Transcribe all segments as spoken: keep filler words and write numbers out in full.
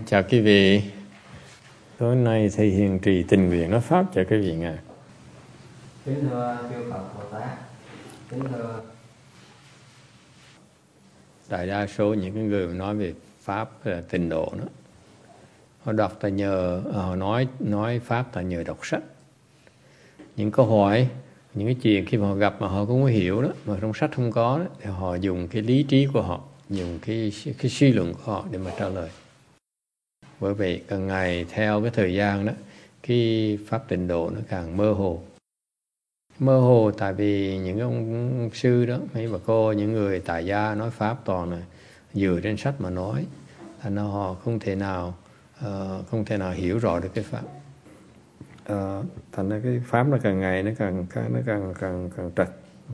Chào quý vị. Tối nay thầy Hiền trì tình nguyện nói pháp cho quý vị nghe. Kính thưa chư Phật Bồ Tát, kính thưa Đại đa số những cái người mà nói về pháp là tịnh độ đó, họ đọc ta nhờ họ nói nói pháp ta nhờ đọc sách. Những câu hỏi, những cái chuyện khi mà họ gặp mà họ không có hiểu đó, mà trong sách không có đó, thì họ dùng cái lý trí của họ, dùng cái cái suy luận của họ để mà trả lời. Bởi vậy càng ngày theo cái thời gian đó, cái pháp tịnh độ nó càng mơ hồ. Mơ hồ tại vì những ông sư đó, mấy bà cô, những người tại gia nói pháp toàn là dựa trên sách mà nói, thành ra họ không thể nào uh, không thể nào hiểu rõ được cái pháp. Uh, thành ra cái pháp nó càng ngày nó càng nó càng càng càng trật.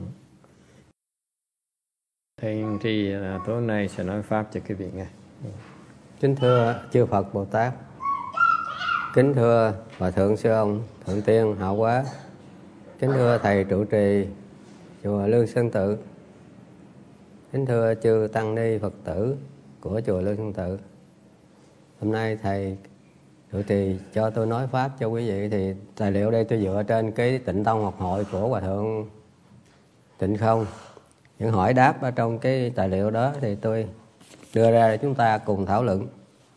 Thầy thì uh, tối nay sẽ nói pháp cho quý vị nghe. kính thưa chư Phật Bồ Tát, kính thưa Hòa thượng Sư Ông, Thượng Tiên Hảo Quá, kính thưa thầy trụ trì chùa Lương Sơn Tự, kính thưa chư tăng ni Phật tử của chùa Lương Sơn Tự. Hôm nay thầy trụ trì cho tôi nói pháp cho quý vị, thì tài liệu đây tôi dựa trên cái Tịnh Tông Học Hội của Hòa thượng Tịnh Không. Những hỏi đáp ở trong cái tài liệu đó thì tôi đưa ra để chúng ta cùng thảo luận.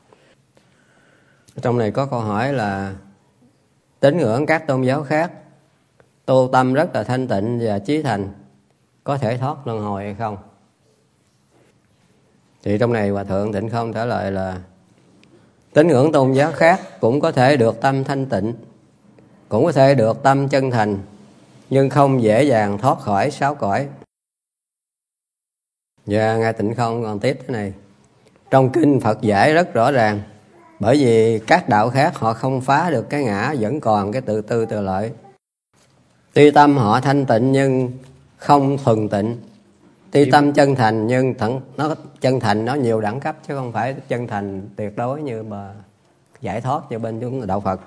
Trong này có câu hỏi là tín ngưỡng các tôn giáo khác, tu tâm rất là thanh tịnh và chí thành, có thể thoát luân hồi hay không? Thì trong này Hòa thượng Tịnh Không trả lời là tín ngưỡng tôn giáo khác cũng có thể được tâm thanh tịnh, cũng có thể được tâm chân thành, nhưng không dễ dàng thoát khỏi sáu cõi. Và Ngài Tịnh Không còn tiếp thế này: trong kinh Phật giải rất rõ ràng, bởi vì các đạo khác họ không phá được cái ngã, vẫn còn cái tự tư tự lợi. Tuy tâm họ thanh tịnh nhưng không thuần tịnh, tuy tâm chân thành nhưng thẳng, nó chân thành nó nhiều đẳng cấp, chứ không phải chân thành tuyệt đối như mà giải thoát như bên chúng đạo Phật.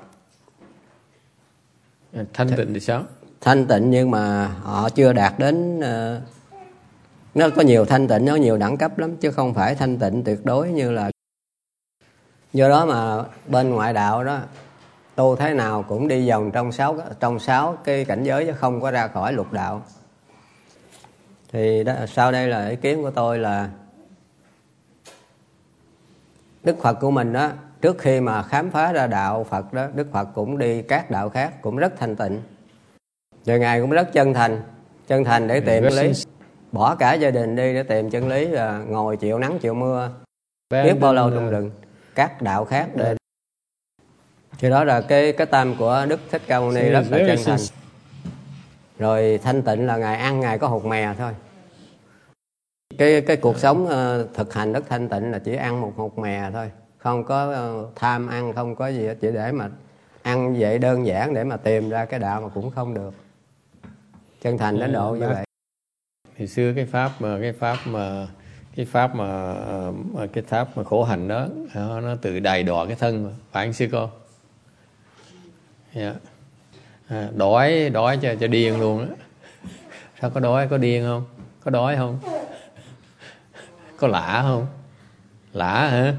Thanh tịnh thì sao? Thanh tịnh nhưng mà họ chưa đạt đến uh, nó có nhiều thanh tịnh, nó nhiều đẳng cấp lắm, chứ không phải thanh tịnh tuyệt đối như là. Do đó mà bên ngoại đạo đó tu thế nào cũng đi vòng trong sáu trong sáu cái cảnh giới, chứ không có ra khỏi lục đạo. Thì đó, sau đây là ý kiến của tôi là Đức Phật của mình đó, trước khi mà khám phá ra đạo Phật đó, Đức Phật cũng đi các đạo khác cũng rất thanh tịnh. Rồi Ngài cũng rất chân thành, chân thành để tìm chân lý, bỏ cả gia đình đi để tìm chân lý, là ngồi chịu nắng chịu mưa biết bao lâu trong rừng các đạo khác để. Thì đó là cái cái tâm của Đức Thích Ca Mâu Ni rất là chân thành. Rồi thanh tịnh là Ngài ăn Ngài có hột mè thôi. Cái cái cuộc sống uh, thực hành rất thanh tịnh là chỉ ăn một hột mè thôi, không có uh, tham ăn, không có gì hết, chỉ để mà ăn vậy đơn giản để mà tìm ra cái đạo mà cũng không được. Chân thành đến độ như vậy. Hồi xưa cái pháp mà cái pháp mà cái pháp mà cái pháp mà khổ hạnh đó, nó tự đày đọa cái thân mà, phải không sư cô? Yeah. À, đói đói cho cho điên luôn đó. Sao có đói, có điên không? Có đói không? Có lạ không? Lạ hả?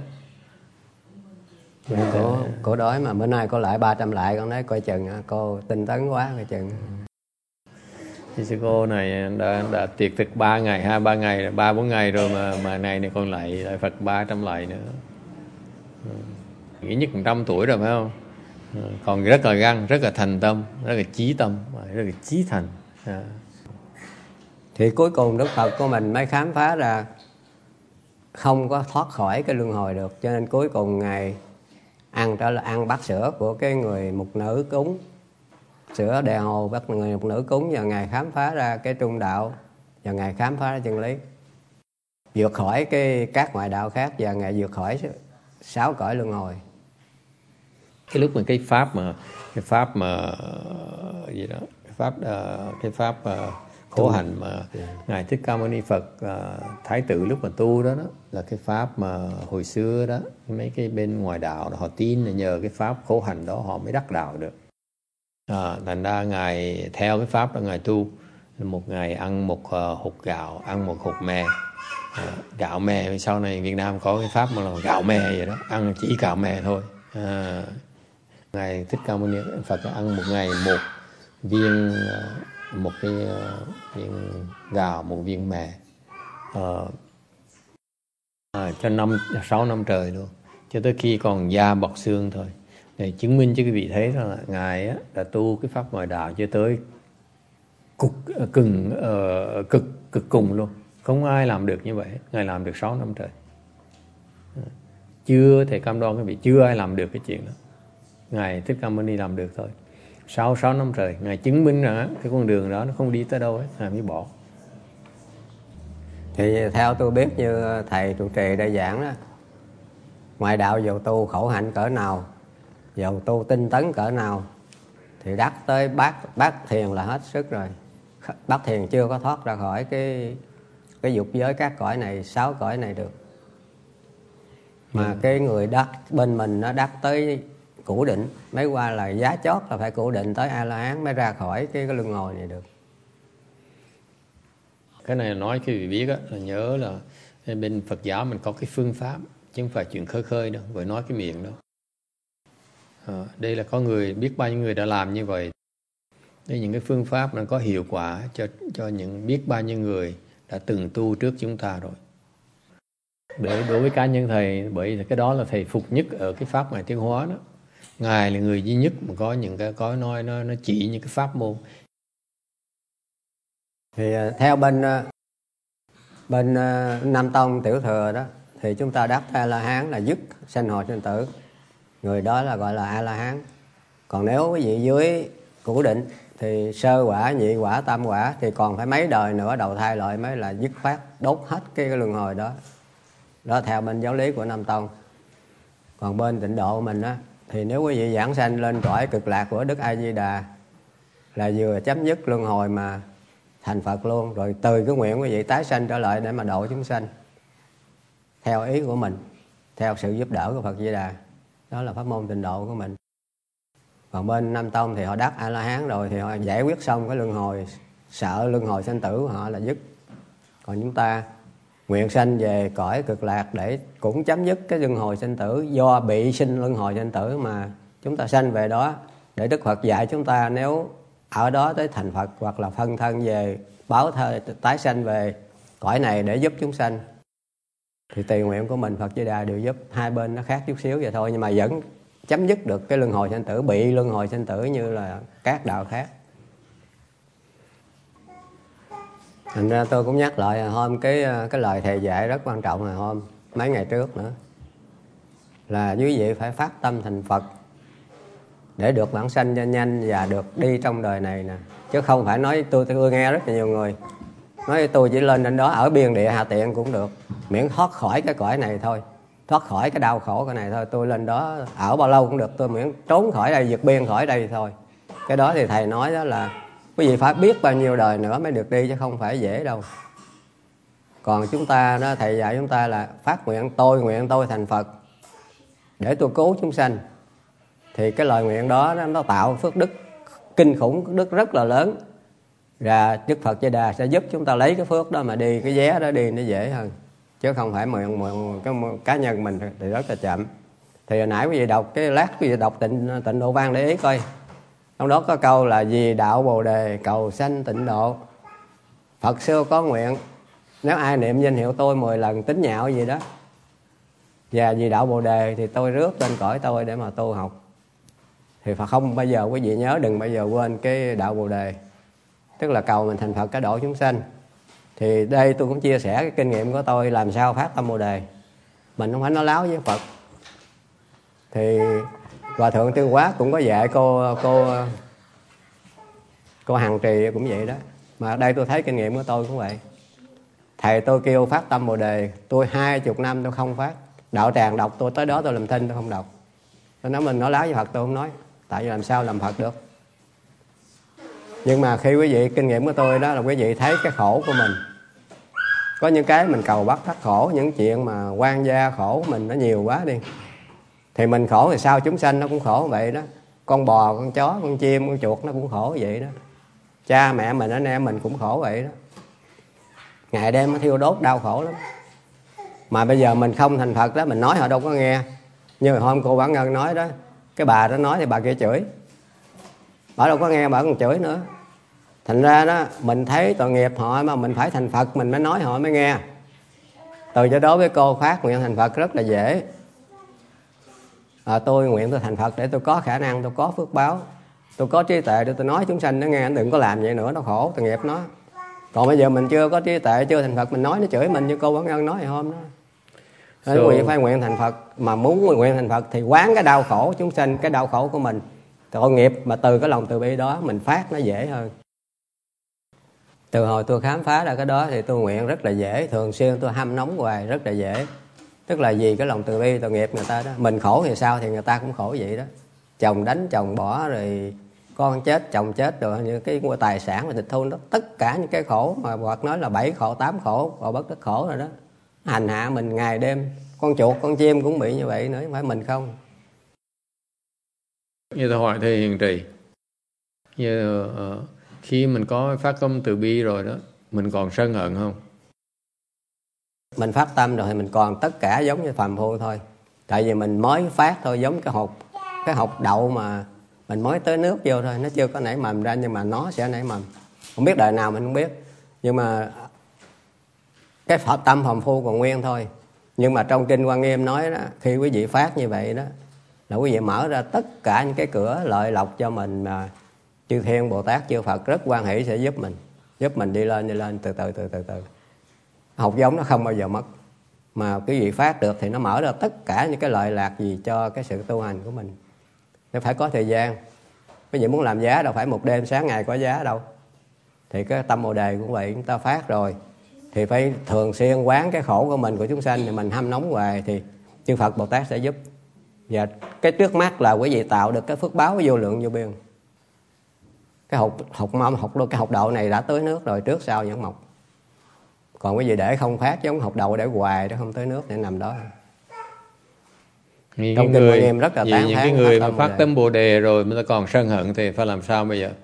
Cô, cô đói mà bữa nay cô lại ba trăm lại, con nói coi chừng cô tinh tấn quá coi chừng. Thì sư cô này đã, đã tiệc thực ba ngày, hai ba ngày, ba bốn ngày rồi mà mà này này còn lại lại Phật ba trăm lại nữa. Nghĩ nhất một trăm tuổi rồi phải không? Còn rất là găng, rất là thành tâm, rất là chí tâm, rất là chí thành. À. Thì cuối cùng Đức Phật của mình mới khám phá ra không có thoát khỏi cái luân hồi được, cho nên cuối cùng Ngài ăn trở là ăn bát sữa của cái người mục nữ cúng, sữa đè hồ bắt người mục nữ cúng, và Ngài khám phá ra cái trung đạo, và Ngài khám phá ra chân lý, vượt khỏi cái các ngoại đạo khác, và Ngài vượt khỏi sáu cõi luân hồi. Cái lúc mà cái pháp mà cái pháp mà gì đó, cái pháp cái pháp khổ hạnh mà Ngài Thích Ca Mâu Ni Phật Thái tử lúc mà tu đó, đó là cái pháp mà hồi xưa đó mấy cái bên ngoài đạo họ tin là nhờ cái pháp khổ hạnh đó họ mới đắc đạo được. À, thành ra Ngài theo cái pháp đó Ngài tu, một ngày ăn một hột gạo, ăn một hột mè, À, gạo mè sau này Việt Nam có cái pháp mà là gạo mè vậy đó, ăn chỉ gạo mè thôi. À, Ngài Thích Ca Mâu Ni Phật ăn một ngày một viên, một cái viên gạo, một viên mè, à, à, cho năm sáu năm trời luôn, cho tới khi còn da bọc xương thôi. Để chứng minh cho quý vị thấy rằng là Ngài á, đã tu cái pháp ngoại đạo cho tới cực cừng uh, cực cực cùng luôn, không ai làm được như vậy. Ngài làm được sáu năm trời, chưa thể cam đoan quý vị, chưa ai làm được cái chuyện đó. Ngài Thích Ca Mâu Ni làm được thôi. Sau sáu năm trời Ngài chứng minh rằng cái con đường đó nó không đi tới đâu ấy, Ngài mới bỏ. Thì theo tôi biết như thầy trụ trì đã giảng đó, ngoại đạo dầu tu khổ hạnh cỡ nào, dầu tu tinh tấn cỡ nào, thì đắc tới bát bát thiền là hết sức rồi. Bát thiền chưa có thoát ra khỏi cái cái dục giới các cõi này, sáu cõi này được. Mà ừ. cái người đắc bên mình nó đắc tới cửu định, mấy qua là giá chót là phải cửu định tới A La Hán mới ra khỏi cái, cái luân hồi này được. Cái này nói cái vị biết á, là nhớ là bên Phật giáo mình có cái phương pháp, chứ không phải chuyện khơi khơi đâu, phải nói cái miệng đâu. À, đây là có người, biết bao nhiêu người đã làm như vậy. Đây những cái phương pháp nó có hiệu quả cho cho những biết bao nhiêu người đã từng tu trước chúng ta rồi. Để đối với cá nhân thầy, bởi cái đó là thầy phục nhất ở cái pháp Ngài Tiến Hóa đó. Ngài là người duy nhất mà có những cái có nói nó nó chỉ những cái pháp môn. Thì theo bên bên Nam Tông Tiểu Thừa đó, thì chúng ta đắc A La Hán là dứt sanh hồi sinh tử, người đó là gọi là A La Hán. Còn nếu quý vị dưới cửu định thì sơ quả, nhị quả, tam quả thì còn phải mấy đời nữa đầu thai lại mới là dứt khoát đốt hết cái, cái luân hồi đó. Đó theo bên giáo lý của Nam Tông. Còn bên Tịnh Độ mình á, thì nếu quý vị giảng sanh lên cõi cực lạc của Đức A Di Đà là vừa chấm dứt luân hồi mà thành Phật luôn, rồi từ cái nguyện quý vị tái sanh trở lại để mà độ chúng sanh theo ý của mình, theo sự giúp đỡ của Phật Di Đà. Đó là pháp môn Tịnh Độ của mình. Còn bên Nam Tông thì họ đắc A La Hán rồi thì họ giải quyết xong cái luân hồi, sợ luân hồi sanh tử của họ là dứt. Còn chúng ta nguyện sanh về cõi cực lạc để cũng chấm dứt cái luân hồi sanh tử, do bị sinh luân hồi sanh tử mà chúng ta sanh về đó, để Đức Phật dạy chúng ta nếu ở đó tới thành Phật, hoặc là phân thân về báo thơ tái sanh về cõi này để giúp chúng sanh. Thì tùy nguyện của mình, Phật Di Đà đều giúp. Hai bên nó khác chút xíu vậy thôi, nhưng mà vẫn chấm dứt được cái luân hồi sanh tử, bị luân hồi sanh tử như là các đạo khác. Thành ra tôi cũng nhắc lại hôm cái cái lời thầy dạy rất quan trọng là hôm mấy ngày trước nữa, là quý vị phải phát tâm thành Phật để được vãng sanh cho nhanh và được đi trong đời này nè. Chứ không phải nói tôi tôi nghe rất là nhiều người nói tôi chỉ lên đến đó ở biên địa hạ tiện cũng được, miễn thoát khỏi cái cõi này thôi, thoát khỏi cái đau khổ cái này thôi. Tôi lên đó ở bao lâu cũng được, tôi miễn trốn khỏi đây, vượt biên khỏi đây thôi. Cái đó thì thầy nói đó là quý vị phải biết bao nhiêu đời nữa mới được đi, chứ không phải dễ đâu. Còn chúng ta đó, thầy dạy chúng ta là phát nguyện tôi nguyện tôi thành Phật để tôi cứu chúng sanh. Thì cái lời nguyện đó nó tạo phước đức kinh khủng, phước đức rất là lớn. Và Đức Phật Di Đà sẽ giúp chúng ta lấy cái phước đó mà đi, cái vé đó đi nó dễ hơn. Chứ không phải nguyện, nguyện cái cá nhân mình thì rất là chậm. Thì hồi nãy quý vị đọc cái lát quý vị đọc tịnh tịnh độ văn để ý coi. Trong đó có câu là vì đạo Bồ Đề cầu sanh tịnh độ. Phật xưa có nguyện nếu ai niệm danh hiệu tôi mười lần tính nhạo gì đó, và vì đạo Bồ Đề thì tôi rước lên cõi tôi để mà tu học. Thì Phật không bao giờ quý vị nhớ, đừng bao giờ quên cái đạo Bồ Đề, tức là cầu mình thành Phật cái độ chúng sanh. Thì đây tôi cũng chia sẻ cái kinh nghiệm của tôi làm sao phát tâm Bồ Đề. Mình không phải nói láo với Phật. Thì Hòa Thượng Tư Quá cũng có dạy cô cô cô Hằng Trì cũng vậy đó. Mà đây tôi thấy kinh nghiệm của tôi cũng vậy. Thầy tôi kêu phát tâm Bồ Đề, tôi hai chục năm tôi không phát. Đạo tràng đọc tôi tới đó tôi làm thinh tôi không đọc. Tôi nói mình nói láo với Phật tôi không nói, tại vì làm sao làm Phật được. Nhưng mà khi quý vị, kinh nghiệm của tôi đó là quý vị thấy cái khổ của mình. Có những cái mình cầu bắt thoát khổ, những chuyện mà quan gia khổ của mình nó nhiều quá đi. Thì mình khổ thì sao chúng sanh nó cũng khổ vậy đó. Con bò, con chó, con chim, con chuột nó cũng khổ vậy đó. Cha mẹ mình, anh em mình cũng khổ vậy đó. ngày đêm nó thiêu đốt đau khổ lắm. Mà bây giờ mình không thành Phật đó, mình nói họ đâu có nghe. Như hôm cô Bảo Ngân nói đó, cái bà đó nói thì bà kia chửi, bà đâu có nghe, bà còn chửi nữa. Thành ra đó, mình thấy tội nghiệp họ mà mình phải thành Phật mình mới nói họ mới nghe. Từ cho đó với cô phát nguyện thành Phật rất là dễ. À, tôi nguyện tôi thành Phật để tôi có khả năng, tôi có phước báo, tôi có trí tuệ để tôi nói chúng sanh nó nghe, đừng có làm vậy nữa, nó khổ, tội nghiệp nó. Còn bây giờ mình chưa có trí tuệ, chưa thành Phật, mình nói nó chửi mình như cô Bảo Ngân nói ngày hôm đó. Nên so, quý vị phải nguyện thành Phật. Mà muốn nguyện thành Phật thì quán cái đau khổ chúng sanh, cái đau khổ của mình, tội nghiệp, mà từ cái lòng từ bi đó mình phát nó dễ hơn. Từ hồi tôi khám phá ra cái đó thì tôi nguyện rất là dễ, thường xuyên tôi hâm nóng hoài rất là dễ. Tức là vì cái lòng từ bi tội nghiệp người ta đó. Mình khổ thì sao thì người ta cũng khổ vậy đó. Chồng đánh chồng bỏ, rồi con chết, chồng chết, rồi những cái tài sản và tịch thu đó, tất cả những cái khổ mà hoặc nói là bảy khổ, tám khổ, và bất tất khổ rồi đó, hành hạ mình ngày đêm. Con chuột, con chim cũng bị như vậy nữa, không phải mình không. Như tôi hỏi thầy Hiền Trì, như uh, khi mình có phát tâm từ bi rồi đó, mình còn sân hận không? Mình phát tâm rồi thì mình còn tất cả giống như phàm phu thôi. Tại vì mình mới phát thôi, giống cái hột cái hột đậu mà mình mới tới nước vô thôi, nó chưa có nảy mầm ra, nhưng mà nó sẽ nảy mầm. Không biết đời nào mình không biết, nhưng mà cái tâm phàm phu còn nguyên thôi. Nhưng mà trong kinh Quan Nghiêm nói đó, khi quý vị phát như vậy đó là quý vị mở ra tất cả những cái cửa lợi lộc cho mình, mà chư Thiên Bồ Tát chư Phật rất hoan hỷ sẽ giúp mình, giúp mình đi lên đi lên từ từ từ từ từ. Hột giống nó không bao giờ mất, mà quý vị phát được thì nó mở ra tất cả những cái lợi lạc gì cho cái sự tu hành của mình. Nó phải có thời gian. Quý vị muốn làm giá đâu phải một đêm sáng ngày có giá đâu. Thì cái tâm Bồ Đề cũng vậy, chúng ta phát rồi thì phải thường xuyên quán cái khổ của mình, của chúng sanh, thì mình hâm nóng hoài thì chư Phật Bồ Tát sẽ giúp. Và cái trước mắt là quý vị tạo được cái phước báo vô lượng vô biên. Cái hột hột mâm, hột cái hột đậu này đã tưới nước rồi, trước sau vẫn mọc. Còn quý vị để không phát giống hột đậu để hoài đó, không tới nước để nằm đó. Những cái người, em rất là tán những cái người mà phát tâm Bồ Đề rồi mà ta còn sân hận thì phải làm sao bây giờ?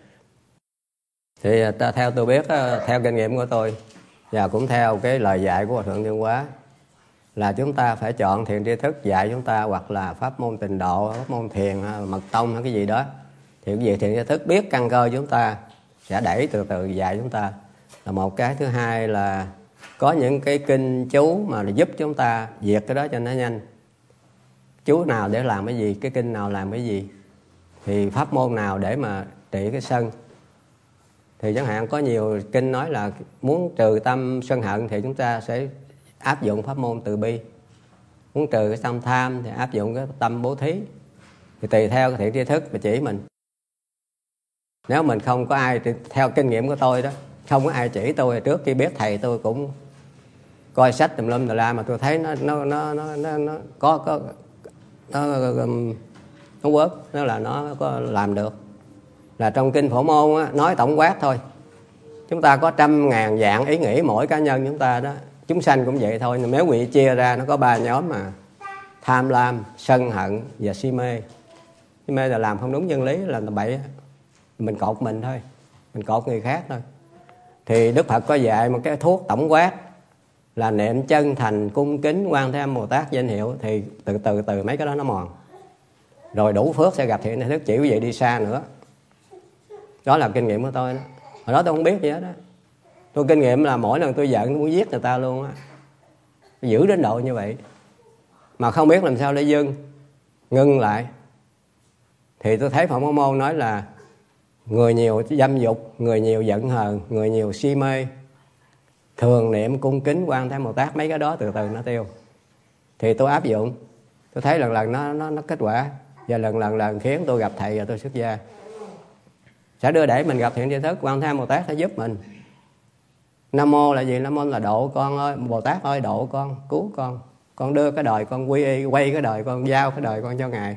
Thì theo tôi biết, theo kinh nghiệm của tôi và cũng theo cái lời dạy của Hòa Thượng Nhân Hóa, là chúng ta phải chọn thiền tri thức dạy chúng ta, hoặc là pháp môn tịnh độ, pháp môn thiền, mật tông hay cái gì đó. Thì cái gì thiền tri thức biết căn cơ chúng ta sẽ đẩy từ từ dạy chúng ta là một cái. Thứ hai là có những cái kinh chú mà giúp chúng ta diệt cái đó cho nó nhanh. Chú nào để làm cái gì, cái kinh nào làm cái gì, thì pháp môn nào để mà trị cái sân. Thì chẳng hạn có nhiều kinh nói là muốn trừ tâm sân hận thì chúng ta sẽ áp dụng pháp môn từ bi. Muốn trừ cái tâm tham thì áp dụng cái tâm bố thí. Thì tùy theo cái thiện tri thức mà chỉ mình. Nếu mình không có ai, theo kinh nghiệm của tôi đó, không có ai chỉ tôi, trước khi biết thầy tôi cũng coi sách tùm lum tùm la, mà tôi thấy nó nó nó nó nó, nó có có nó nó quớt, nó là nó có làm được. Là trong kinh Phổ Môn á, nói tổng quát thôi, chúng ta có trăm ngàn dạng ý nghĩ mỗi cá nhân chúng ta đó, chúng sanh cũng vậy thôi. Nếu quý vị chia ra nó có ba nhóm mà: tham lam, sân hận và si mê. Si mê là làm không đúng chân lý, là bậy, mình cột mình thôi, mình cột người khác thôi. Thì Đức Phật có dạy một cái thuốc tổng quát là niệm chân thành cung kính Quan Thế Âm Bồ Tát danh hiệu, thì từ từ từ mấy cái đó nó mòn, rồi đủ phước sẽ gặp thiện tri thức, chỉ quý vị đi xa nữa. Đó là kinh nghiệm của tôi đó. Hồi đó tôi không biết gì hết đó. Tôi kinh nghiệm là mỗi lần tôi giận tôi muốn giết người ta luôn á. Giữ đến độ như vậy mà không biết làm sao để dừng, ngưng lại. Thì tôi thấy Phạm Môn Môn nói là người nhiều dâm dục, người nhiều giận hờn, người nhiều si mê, thường niệm cung kính Quan Thế Âm Bồ Tát, mấy cái đó từ từ nó tiêu. Thì tôi áp dụng, tôi thấy lần lần nó nó nó kết quả, và lần lần lần khiến tôi gặp thầy và tôi xuất gia. Sẽ đưa để mình gặp thiện tri thức, Quan Thế Âm Bồ Tát sẽ giúp mình. Nam mô là gì? Nam mô là độ con ơi, Bồ Tát ơi độ con, cứu con. Con đưa cái đời con quy y, quay cái đời con, giao cái đời con cho Ngài.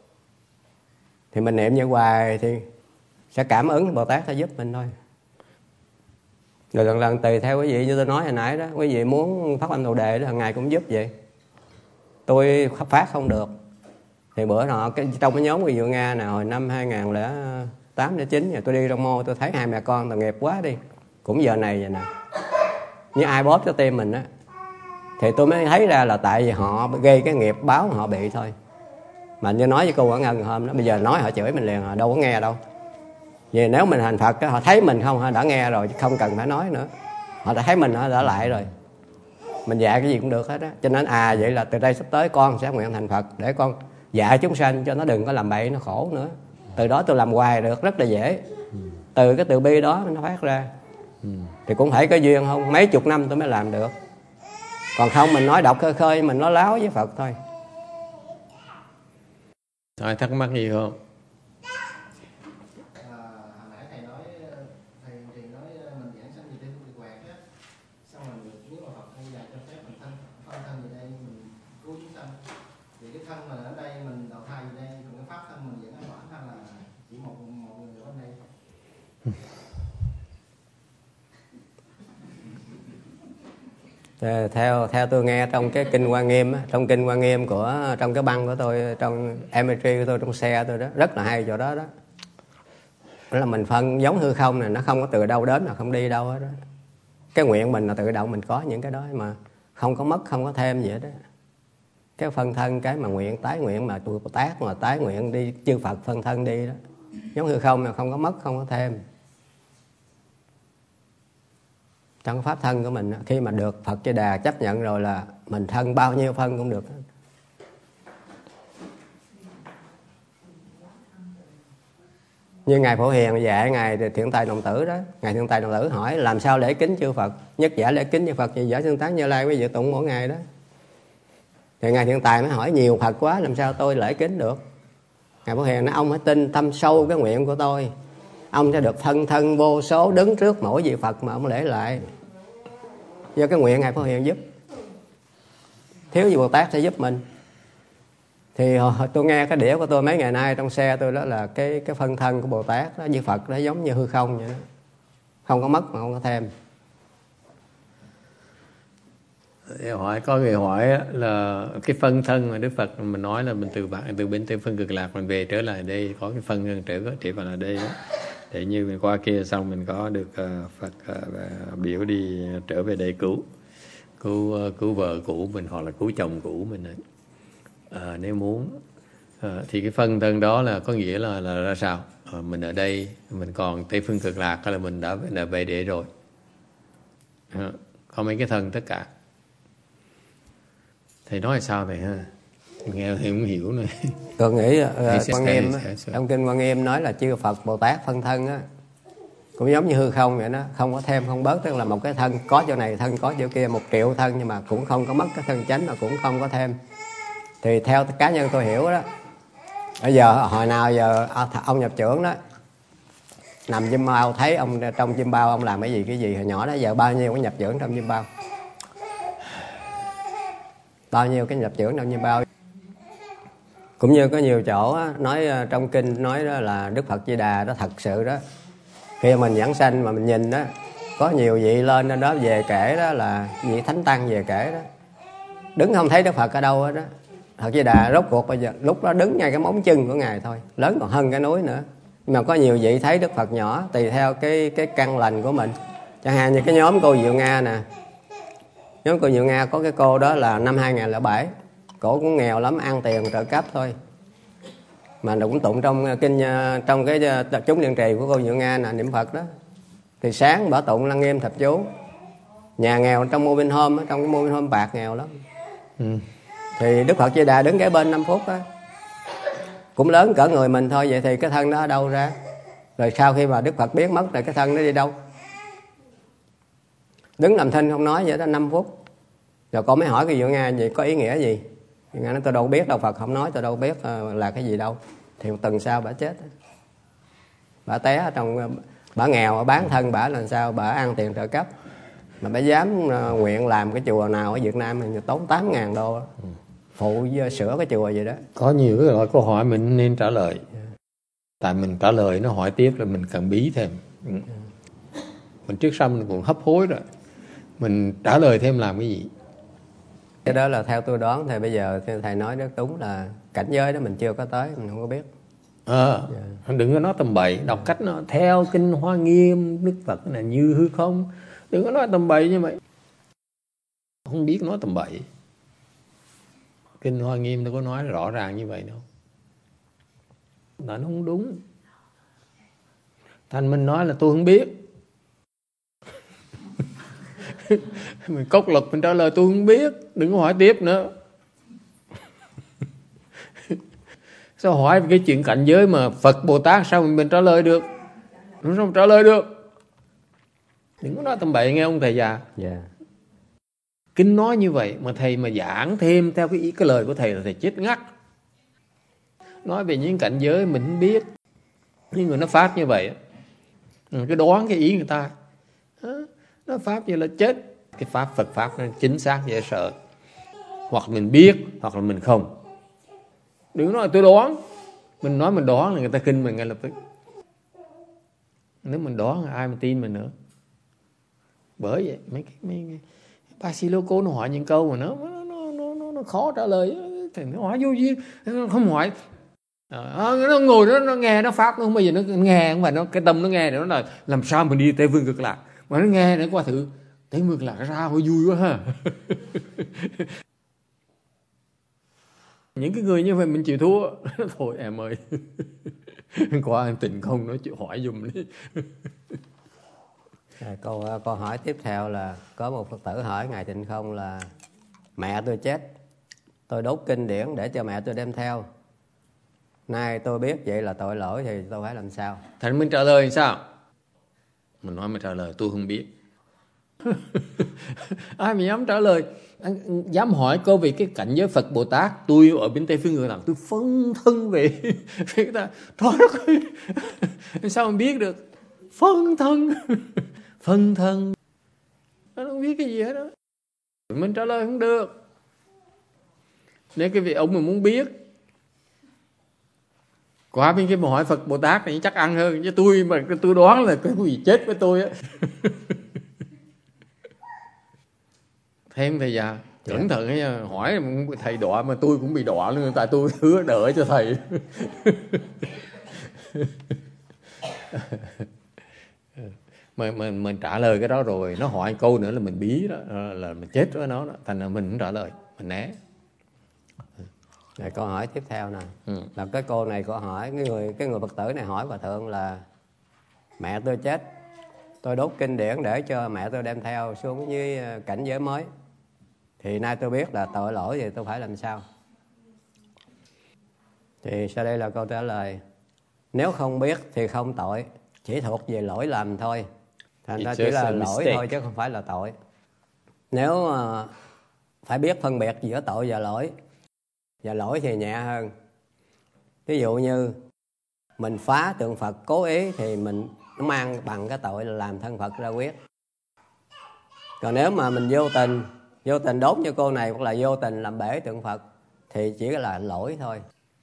Thì mình niệm như hoài thì sẽ cảm ứng Bồ Tát sẽ giúp mình thôi. Rồi lần lần tùy theo quý vị, như tôi nói hồi nãy đó, quý vị muốn phát âm Bồ Đề đó, Ngài cũng giúp vậy. Tôi phát không được thì bữa nọ cái, trong cái nhóm quý vị Nga nào hồi năm hai không không tám đến chín, tôi đi trong mô tôi thấy hai mẹ con tội nghiệp quá đi, cũng giờ này vậy nè, như ai bóp cho tim mình á, thì tôi mới thấy ra là tại vì họ gây cái nghiệp báo họ bị thôi. Mà như nói với cô Quảng Ngân hôm đó, bây giờ nói họ chửi mình liền, họ đâu có nghe đâu. Vì nếu mình thành Phật, họ thấy mình không, họ đã nghe rồi, không cần phải nói nữa. Họ đã thấy mình, họ đã lại rồi. Mình dạy cái gì cũng được hết á. Cho nên à vậy là từ đây sắp tới con sẽ nguyện thành Phật, để con dạy chúng sanh cho nó đừng có làm bậy, nó khổ nữa. Từ đó tôi làm hoài được, rất là dễ. Từ cái từ bi đó nó phát ra. Thì cũng phải có duyên không, mấy chục năm tôi mới làm được. Còn không mình nói đọc khơi khơi, mình nói láo với Phật thôi. Ai thắc mắc gì không? Theo theo tôi nghe trong cái kinh Hoa Nghiêm á, trong kinh Hoa Nghiêm của trong cái băng của tôi, trong em pê ba của tôi, trong xe tôi đó, rất là hay chỗ đó đó. Đó là mình phân giống hư không này, nó không có từ đâu đến mà không đi đâu hết đó. Cái nguyện mình là tự động mình có những cái đó mà không có mất, không có thêm gì hết đó. Cái phân thân, cái mà nguyện tái nguyện mà tụi Bồ Tát mà tái nguyện đi chư Phật phân thân đi đó, giống hư không là không có mất, không có thêm. Trong pháp thân của mình, khi mà được Phật Di Đà chấp nhận rồi là mình thân bao nhiêu phân cũng được. Như Ngài Phổ Hiền dạy Ngài Thiện Tài Đồng Tử đó, Ngài Thiện Tài Đồng Tử hỏi làm sao lễ kính chư Phật, nhất giả lễ kính chư Phật gì giả xưng tán Như Lai quý vị tụng mỗi ngày đó. Thì Ngài Thiện Tài mới hỏi nhiều Phật quá làm sao tôi lễ kính được. Ngài Phổ Hiền nói ông hãy tin thâm sâu cái nguyện của tôi, ông sẽ được phân thân vô số đứng trước mỗi vị Phật mà ông lễ lại. Do cái nguyện Ngài Phổ Hiền giúp, thiếu gì Bồ Tát sẽ giúp mình. Thì tôi nghe cái đĩa của tôi mấy ngày nay trong xe tôi đó là cái cái phân thân của Bồ Tát đó với Phật đó giống như hư không vậy đó, không có mất mà không có thêm. Hỏi có người hỏi là cái phân thân mà Đức Phật mình nói là mình từ bạn từ bên Tây Phương Cực Lạc mình về trở lại đây, có cái phân thân trở trở vào là đây đó, để như mình qua kia xong mình có được uh, Phật uh, biểu đi trở về đây cứu cứu uh, cứu vợ cũ mình hoặc là cứu chồng cũ mình đấy. À, nếu muốn à, thì cái phân thân đó là có nghĩa là là ra sao? À, mình ở đây mình còn Tây Phương Cực Lạc hay là mình đã đã về để rồi? À, có mấy cái thân tất cả. Thầy nói sao thầy ha? Nghe thầy không hiểu nữa. Tôi nghĩ uh, Quan Nghiêm trong kinh Quan Nghiêm nói là chư Phật Bồ Tát phân thân á, cũng giống như hư không vậy đó, không có thêm không bớt, tức là một cái thân có chỗ này thân có chỗ kia, một triệu thân nhưng mà cũng không có mất cái thân chánh mà cũng không có thêm. Thì theo cá nhân tôi hiểu đó, bây giờ hồi nào giờ ông nhập trưởng đó nằm chim bao, thấy ông trong chim bao ông làm cái gì cái gì hồi nhỏ đó, giờ bao nhiêu cái nhập trưởng trong chim bao, bao nhiêu cái nhập trưởng trong chim bao. Cũng như có nhiều chỗ á, nói trong kinh nói đó là Đức Phật Di Đà đó thật sự đó, khi mình giảng sanh mà mình nhìn đó, có nhiều vị lên đó về kể đó là vị thánh tăng về kể đó, đứng không thấy Đức Phật ở đâu hết đó. Phật Di Đà rốt cuộc bây giờ lúc đó đứng ngay cái móng chân của Ngài thôi, lớn còn hơn cái núi nữa. Nhưng mà có nhiều vị thấy Đức Phật nhỏ tùy theo cái cái căn lành của mình. Chẳng hạn như cái nhóm cô Diệu Nga nè, nhóm cô Diệu Nga có cái cô đó là năm hai không không bảy, cổ cũng nghèo lắm, ăn tiền trợ cấp thôi, mà cũng tụng trong kinh trong cái chúng điện trì của cô Diệu Nga nè, niệm Phật đó. Thì sáng bả tụng Lăng Nghiêm thập chú, nhà nghèo trong mô bên hôm, trong cái mô bên hôm bạc nghèo lắm. Ừ. Thì Đức Phật Di Đà đứng kế bên năm phút á, cũng lớn cỡ người mình thôi. Vậy thì cái thân đó ở đâu ra? Rồi sau khi mà Đức Phật biến mất rồi cái thân nó đi đâu? Đứng làm thinh không nói vậy đó năm phút. Rồi con mới hỏi cái Diệu Nga vậy có ý nghĩa gì? Diệu Nga nói tôi đâu biết đâu, Phật không nói tôi đâu biết là cái gì đâu. Thì một tuần sau bả chết, bả té trong, bả nghèo bán thân bả làm sao, bả ăn tiền trợ cấp mà bả dám nguyện làm cái chùa nào ở Việt Nam mình tốn tám ngàn đô. Ừ. Phụ sửa cái chùa vậy đó. Có nhiều cái loại câu hỏi mình nên trả lời. Yeah. Tại mình trả lời nó hỏi tiếp là mình cần bí thêm. Ừ. Yeah. Mình trước sau mình cũng hấp hối rồi, mình trả lời thêm làm cái gì? Cái đó là theo tôi đoán thì bây giờ thầy nói rất đúng là cảnh giới đó mình chưa có tới, mình không có biết. Ờ, à, yeah. Đừng có nói tầm bậy, đọc cách nó theo kinh Hoa Nghiêm Đức Phật là như hư không, đừng có nói tầm bậy như vậy. Không biết nói tầm bậy. Kinh Hoa Nghiêm đâu có nói rõ ràng như vậy đâu. Là nó không đúng. Thành mình nói là tôi không biết. Mình cốc lực mình trả lời tôi không biết. Đừng có hỏi tiếp nữa. Sao hỏi cái chuyện cảnh giới mà Phật Bồ Tát sao mình trả lời được? Nó không trả lời được. Đừng có nói tầm bậy nghe ông thầy già. Yeah. Kinh nói như vậy mà thầy mà giảng thêm theo cái ý cái lời của thầy là thầy chết ngắt. Nói về những cảnh giới mình không biết. Nhưng người nó phát như vậy, cái đoán cái ý người ta, nó pháp như là chết. Cái pháp Phật pháp nó chính xác dễ sợ. Hoặc mình biết hoặc là mình không. Đừng nói là tôi đoán. Mình nói mình đoán là người ta kinh mình ngay lập tức. Nếu mình đoán là ai mà tin mình nữa. Bởi vậy mấy cái mấy bà Siloco nó hỏi những câu mà nó nó nó nó, nó khó trả lời. Thì nó hỏi vô duyên, không hỏi. À, nó ngồi đó, nó nghe nó pháp, nó không bao giờ nó nghe, không phải nó cái tâm nó nghe để nó là làm sao mình đi Tây Phương Cực Lạc, mà nó nghe nó qua thử Tây Phương Cực Lạc ra hơi vui quá ha. Những cái người như vậy mình chịu thua. Thôi em ơi, qua em tình không nói chịu hỏi giùm đi. Câu câu hỏi tiếp theo là có một Phật tử hỏi Ngài Tịnh Không là mẹ tôi chết, tôi đốt kinh điển để cho mẹ tôi đem theo. Nay tôi biết vậy là tội lỗi thì tôi phải làm sao? Thành mình trả lời sao? Mình nói mình trả lời tôi không biết. Ai mà dám trả lời, dám hỏi câu về cái cảnh giới Phật Bồ Tát, tôi ở bên Tây Phương Cực Lạc tôi phân thân về người ta. Trời đất ơi, sao mình biết được? Phân thân. Phân thân. Nó không biết cái gì hết đó. Mình trả lời không được. Nếu cái vị ông mà muốn biết, qua bên cái mà hỏi Phật Bồ Tát thì chắc ăn hơn. Chứ tôi mà tôi đoán là cái gì chết với tôi á. Thêm thầy già, cẩn thận ấy, hỏi thầy đọa mà tôi cũng bị đọa luôn. Tại tôi hứa đợi cho thầy. Mình, mình, mình trả lời cái đó rồi, nó hỏi câu nữa là mình bí đó, là mình chết với nó đó. Thành ra mình không trả lời, mình né. Rồi câu hỏi tiếp theo nè, ừ. là cái cô này cô hỏi, cái người cái người Phật tử này hỏi Hòa Thượng là mẹ tôi chết, tôi đốt kinh điển để cho mẹ tôi đem theo xuống với cảnh giới mới, thì nay tôi biết là tội lỗi thì tôi phải làm sao? Thì sau đây là câu trả lời. Nếu không biết thì không tội, chỉ thuộc về lỗi lầm thôi. Thành ra chỉ là lỗi thôi chứ không phải là tội. Nếu uh, phải biết phân biệt giữa tội và lỗi, và lỗi thì nhẹ hơn. Ví dụ như mình phá tượng Phật cố ý thì mình nó mang bằng cái tội là làm thân Phật ra quyết. Còn nếu mà mình vô tình vô tình đốt như cô này, hoặc là vô tình làm bể tượng Phật thì chỉ là lỗi thôi.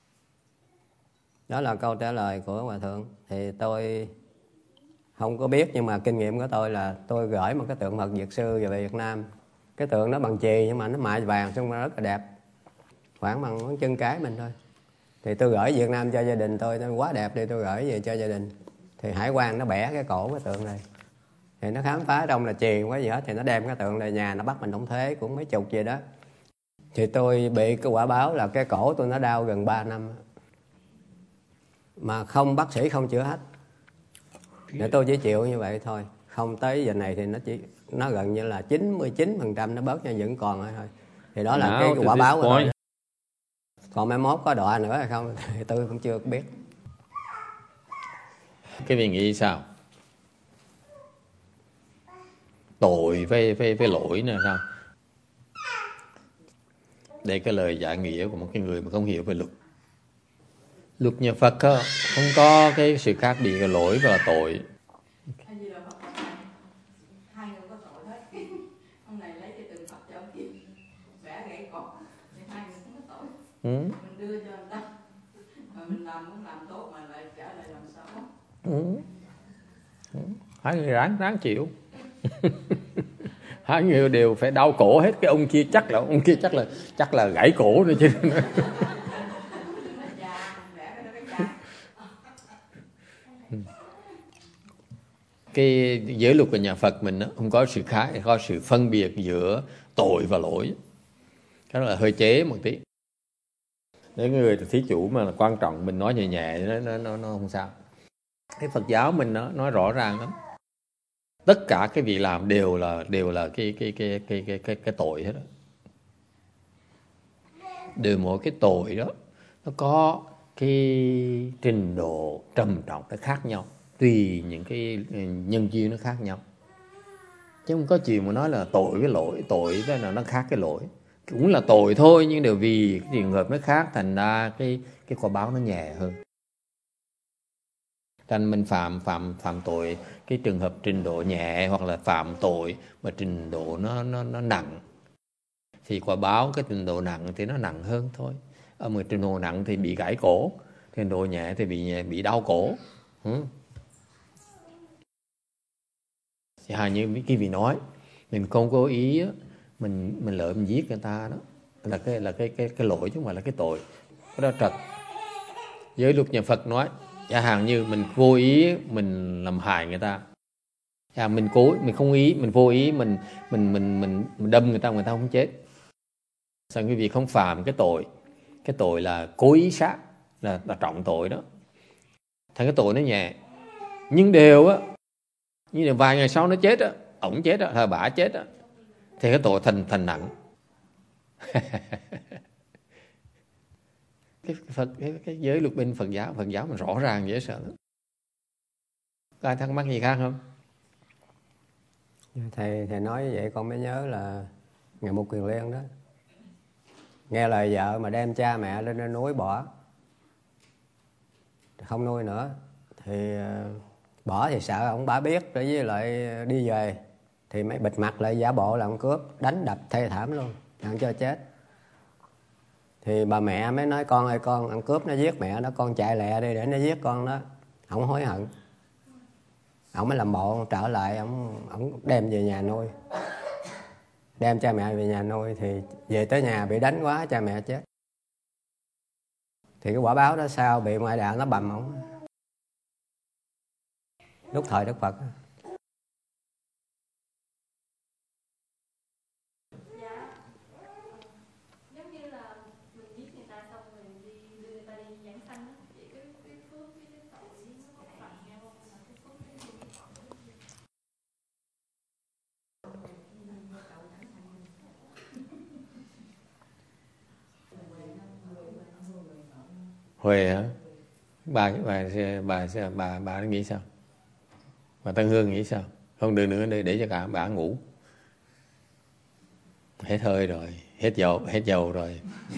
Đó là câu trả lời của Hòa Thượng. Thì tôi không có biết, nhưng mà kinh nghiệm của tôi là tôi gửi một cái tượng Phật Việt Sư về Việt Nam. Cái tượng nó bằng chì nhưng mà nó mạ vàng, xong rất là đẹp, khoảng bằng ngón chân cái mình thôi. Thì tôi gửi Việt Nam cho gia đình tôi, nó quá đẹp đi, tôi gửi về cho gia đình. Thì hải quan nó bẻ cái cổ cái tượng này, thì nó khám phá trong là chì không có gì hết, thì nó đem cái tượng này nhà, nó bắt mình đóng thuế cũng mấy chục gì đó. Thì tôi bị cái quả báo là cái cổ tôi nó đau gần ba năm mà không, bác sĩ không chữa hết. Để tôi chỉ chịu như vậy thôi. Không tới giờ này thì nó chỉ nó gần như là chín mươi chín phần trăm nó bớt, nhưng vẫn còn thôi. Thì đó là no, cái quả báo của tôi. Còn mai mốt có đọa nữa hay không thì tôi cũng chưa biết. Cái vị nghĩ sao? Tội với, với, với lỗi nè sao? Đây cái lời giải nghĩa của một cái người mà không hiểu về luật. Luật nhà Phật đó, không có cái sự khác biệt là lỗi và tội. Hai người có tội hết. Ông này lấy cái tượng Phật cho ông kia vẽ gãy cột, thì hai người cũng có tội. Ừ. Mình đưa cho người ta, mà mình làm muốn làm tốt mà lại trả lại làm xấu. Ừ. Ừ. Hai người ráng ráng chịu. Hai người đều phải đau cổ hết. Cái ông kia chắc là ông kia chắc là chắc là gãy cổ nữa chứ. cái giới luật của nhà Phật mình đó, không có sự khác, có sự phân biệt giữa tội và lỗi. Đó là hơi chế một tí. Nếu người thí chủ mà là quan trọng mình nói nhẹ nhẹ nó nó nó, nó không sao. Cái Phật giáo mình nó nói rõ ràng lắm. Tất cả cái việc làm đều là đều là cái cái cái cái cái cái, cái tội hết đó. Đều mỗi cái tội đó nó có cái trình độ trầm trọng nó khác nhau, tùy những cái nhân duyên nó khác nhau. Chứ không có chuyện mà nói là tội với lỗi, tội đó là nó khác cái lỗi. Cũng là tội thôi nhưng đều vì cái trường hợp nó khác thành ra cái cái quả báo nó nhẹ hơn. Thành mình phạm phạm phạm tội cái trường hợp trình độ nhẹ hoặc là phạm tội mà trình độ nó nó nó nặng thì quả báo cái trình độ nặng thì nó nặng hơn thôi. Ở một trình độ nặng thì bị gãy cổ, trình độ nhẹ thì bị bị đau cổ. Ừ. Hà như cái vị nói mình không cố ý á, mình mình lỡ mình giết người ta đó là cái là cái cái cái lỗi chứ không phải là cái tội. Cái đó trật. Giới luật nhà Phật nói chẳng hạn như mình vô ý mình làm hại người ta, à, mình cố mình không ý mình vô ý mình mình mình mình, mình đâm người ta người ta không chết. Sao quý vị không phạm cái tội, cái tội là cố ý sát là, là trọng tội đó. Thành cái tội nó nhẹ nhưng đều á, như là vài ngày sau nó chết á, ổng chết á, hay bả chết á, thì cái tội thành thành nặng. cái Phật cái, cái giới luật bên Phật giáo Phật giáo mà rõ ràng dễ sợ lắm. Có ai thắc mắc gì khác không? Thầy thầy nói như vậy con mới nhớ là Ngài Một Kiền Liên đó nghe lời vợ mà đem cha mẹ lên trên núi bỏ, không nuôi nữa thì bỏ thì sợ ông bà biết, để với lại đi về thì mới bịt mặt lại giả bộ là ông cướp, đánh đập thê thảm luôn, ăn cho chết. Thì bà mẹ mới nói con ơi con, ăn cướp nó giết mẹ nó, con chạy lẹ đi để nó giết con đó. Ông hối hận, ông mới làm bộ trở lại, ông ông đem về nhà nuôi, đem cha mẹ về nhà nuôi. Thì về tới nhà bị đánh quá, cha mẹ chết. Thì cái quả báo đó sao bị ngoại đạo nó bầm ông lúc thời Đức Phật. Huệ hả? Bà bà bà bà bà, bà nghĩ sao? Bà Tân Hương nghĩ sao? Không được nữa để để cho cả bà ngủ. Hết hơi rồi, hết dầu, hết dầu rồi.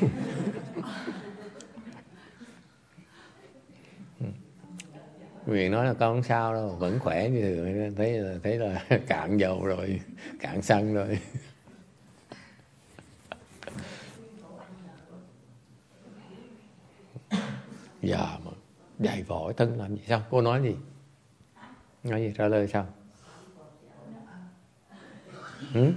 Nguyện nói là con không sao đâu, vẫn khỏe như thường, thấy là thấy là cạn dầu rồi, cạn xăng rồi. Giờ mà dạy vội thân làm gì sao? Cô nói gì? Nói gì? Trả lời sao? Ừ?